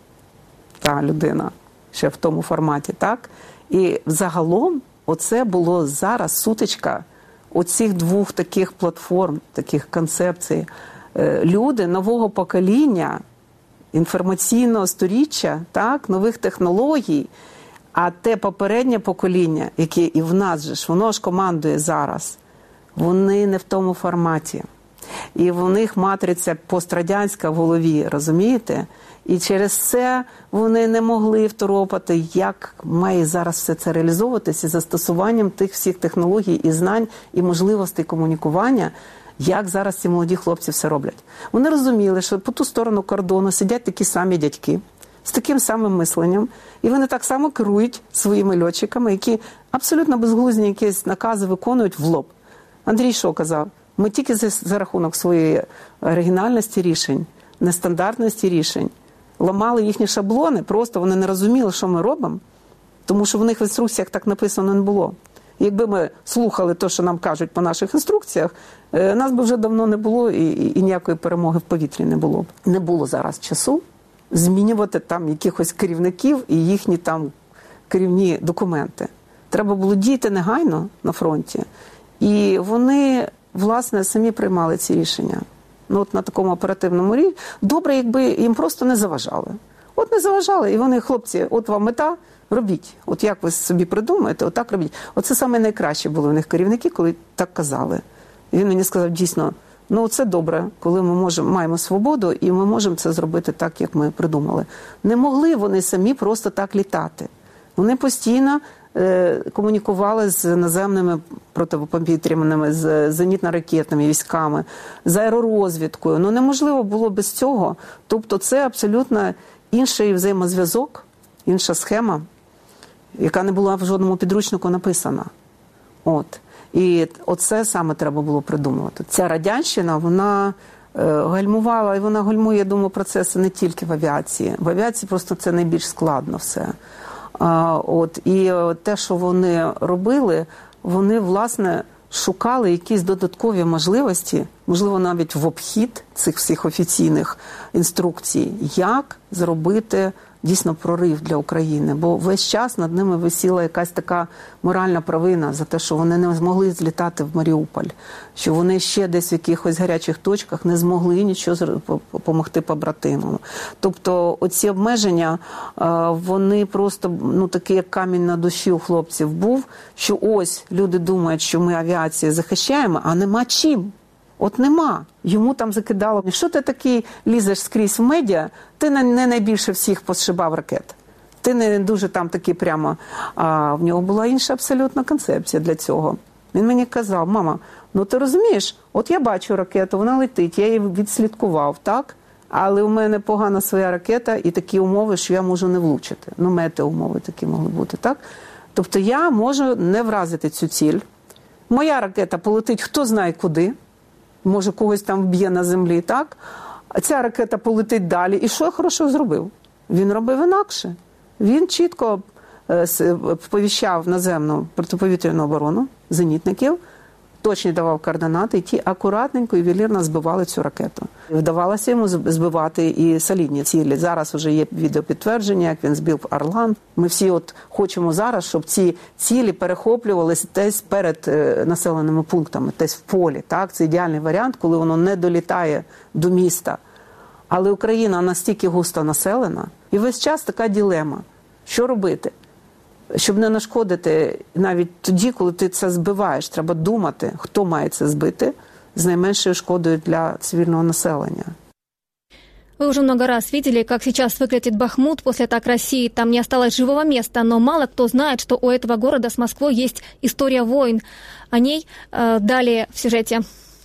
Та людина ще в тому форматі, так? І взагалом оце було зараз сутичка оцих двох таких платформ, таких концепцій. Люди нового покоління, інформаційного сторіччя, так, нових технологій, а те попереднє покоління, яке і в нас же ж, воно ж командує зараз, вони не в тому форматі. І в них матриця пострадянська в голові, розумієте? І через це вони не могли второпати, як має зараз все це реалізовуватися застосуванням тих всіх технологій і знань, і можливостей комунікування, як зараз ці молоді хлопці все роблять. Вони розуміли, що по ту сторону кордону сидять такі самі дядьки, з таким самим мисленням, і вони так само керують своїми льотчиками, які абсолютно безглузні якісь накази виконують в лоб. Андрій що казав? Ми тільки за, за рахунок своєї оригінальності рішень, нестандартності рішень, ламали їхні шаблони, просто вони не розуміли, що ми робимо, тому що в них в інструкціях так написано не було. Якби ми слухали те, що нам кажуть по наших інструкціях, нас би вже давно не було і, і, і ніякої перемоги в повітрі не було б. Не було зараз часу змінювати там якихось керівників і їхні там керівні документи. Треба було діяти негайно на фронті. І вони, власне, самі приймали ці рішення. Ну, от на такому оперативному рівні. Добре, якби їм просто не заважали. От не заважали, і вони, хлопці, от вам мета, робіть. От як ви собі придумаєте, отак робіть. Оце саме найкраще були в них керівники, коли так казали. І він мені сказав, дійсно, ну це добре, коли ми можемо, маємо свободу і ми можемо це зробити так, як ми придумали. Не могли вони самі просто так літати. Вони постійно е, комунікували з наземними протиповітряними, з зенітно-ракетними військами, з аеророзвідкою. Ну неможливо було без цього. Тобто це абсолютно інший взаємозв'язок, інша схема, яка не була в жодному підручнику написана. От. І оце саме треба було придумувати. Ця радянщина, вона е, гальмувала, і вона гальмує, я думаю, процеси не тільки в авіації. В авіації просто це найбільш складно все. А, от, і те, що вони робили, вони, власне, шукали якісь додаткові можливості, можливо, навіть в обхід цих всіх офіційних інструкцій, як зробити дійсно прорив для України. Бо весь час над ними висіла якась така моральна провина за те, що вони не змогли злітати в Маріуполь, що вони ще десь в якихось гарячих точках не змогли нічого допомогти побратимам. Тобто оці обмеження, вони просто, ну, такий як камінь на душі у хлопців був, що ось люди думають, що ми авіацію захищаємо, а нема чим. От нема. Йому там закидало. Що ти такий лізеш скрізь в медіа, ти не найбільше всіх посшибав ракет. Ти не дуже там такий прямо... А в нього була інша абсолютно концепція для цього. Він мені казав, мама, ну ти розумієш, от я бачу ракету, вона летить, я її відслідкував, так? Але у мене погана своя ракета і такі умови, що я можу не влучити. Ну, метеоумови такі могли бути, так? Тобто я можу не вразити цю ціль. Моя ракета полетить хто знає куди. Може, когось там вб'є на землі, так? А ця ракета полетить далі. І що я хорошого зробив? Він робив інакше. Він чітко сповіщав наземну протиповітряну оборону зенітників, точно давав координати, і ті акуратненько і вілірно збивали цю ракету. Вдавалося йому збивати і солідні цілі. Зараз вже є відеопідтвердження, як він збив Орлан. Ми всі от хочемо зараз, щоб ці цілі перехоплювалися десь перед населеними пунктами, десь в полі. Так? Це ідеальний варіант, коли воно не долітає до міста. Але Україна настільки густо населена, і весь час така дилема. Що робити? Щоб не нашкодити навіть тоді, коли ти це збиваєш, треба думати, хто має це збити з найменшою шкодою для цивільного населення. Вы уже много раз видели, как сейчас выглядит Бахмут после атак России. Там не осталось живого места, но мало кто знает, что у этого города с Москвой есть история войн. О ней э, далее в сюжете.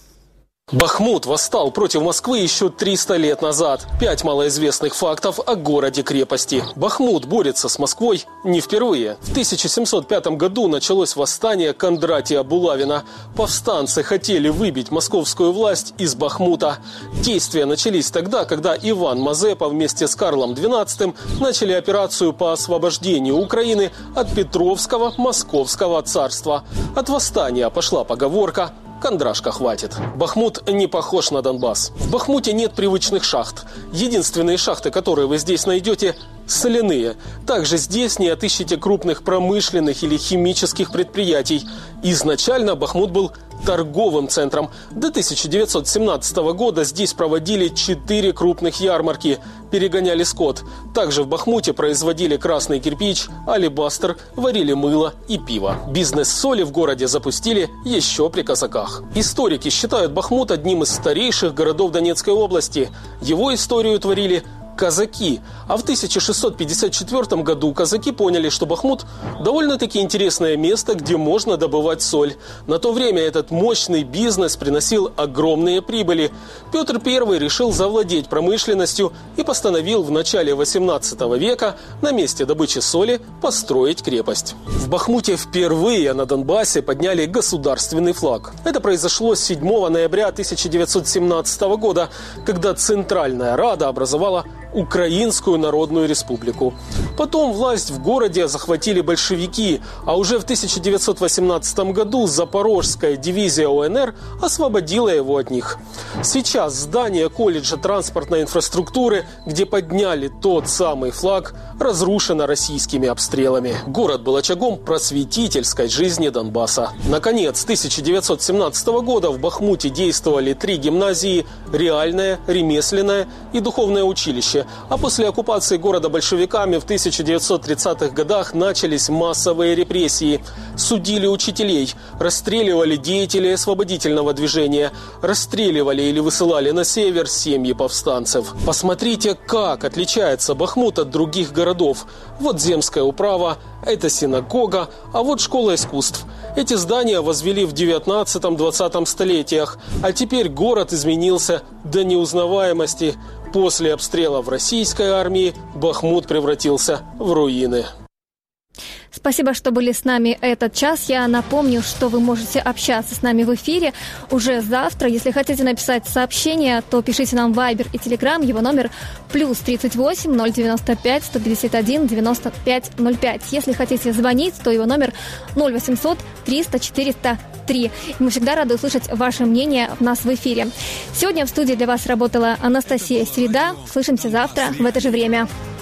Бахмут восстал против Москвы еще триста лет назад. Пять малоизвестных фактов о городе-крепости. Бахмут борется с Москвой не впервые. В тысяча семьсот пятом году началось восстание Кондратия Булавина. Повстанцы хотели выбить московскую власть из Бахмута. Действия начались тогда, когда Иван Мазепа вместе с Карлом двенадцатым начали операцию по освобождению Украины от Петровского Московского царства. От восстания пошла поговорка «Кондрашка хватит». Бахмут не похож на Донбасс. В Бахмуте нет привычных шахт. Единственные шахты, которые вы здесь найдете, соляные. Также здесь не отыщете крупных промышленных или химических предприятий. Изначально Бахмут был торговым центром. До тысяча девятьсот семнадцатого года здесь проводили четыре крупных ярмарки. Перегоняли скот. Также в Бахмуте производили красный кирпич, алебастр, варили мыло и пиво. Бизнес соли в городе запустили еще при казаках. Историки считают Бахмут одним из старейших городов Донецкой области. Его историю творили казаки. А в тысяча шестьсот пятьдесят четвёртом году казаки поняли, что Бахмут довольно-таки интересное место, где можно добывать соль. На то время этот мощный бизнес приносил огромные прибыли. Петр Первый решил завладеть промышленностью и постановил в начале восемнадцатого века на месте добычи соли построить крепость. В Бахмуте впервые на Донбассе подняли государственный флаг. Это произошло седьмого ноября тысяча девятьсот семнадцатого года, когда Центральная Рада образовала Украинскую Народную Республику. Потом власть в городе захватили большевики, а уже в тысяча девятьсот восемнадцатом году Запорожская дивизия ОНР освободила его от них. Сейчас здание колледжа транспортной инфраструктуры, где подняли тот самый флаг, разрушено российскими обстрелами. Город был очагом просветительской жизни Донбасса. Наконец, с тысяча девятьсот семнадцатого года в Бахмуте действовали три гимназии: реальное, ремесленное и духовное училище. а после оккупации города большевиками в тысяча девятьсот тридцатых годах начались массовые репрессии. Судили учителей, расстреливали деятелей освободительного движения, расстреливали или высылали на север семьи повстанцев. Посмотрите, как отличается Бахмут от других городов. Вот земская управа, это синагога, а вот школа искусств. Эти здания возвели в девятнадцатом-двадцатом столетиях, а теперь город изменился до неузнаваемости. После обстрелов российской армии Бахмут превратился в руины. Спасибо, что были с нами этот час. Я напомню, что вы можете общаться с нами в эфире уже завтра. Если хотите написать сообщение, то пишите нам в Viber и Telegram. Его номер плюс тридцать восемь ноль девяносто пять сто пятьдесят один девяносто пять ноль пять. Если хотите звонить, то его номер ноль восемьсот триста четыреста три. Мы всегда рады услышать ваше мнение у нас в эфире. Сегодня в студии для вас работала Анастасия Середа. Слышимся завтра в это же время.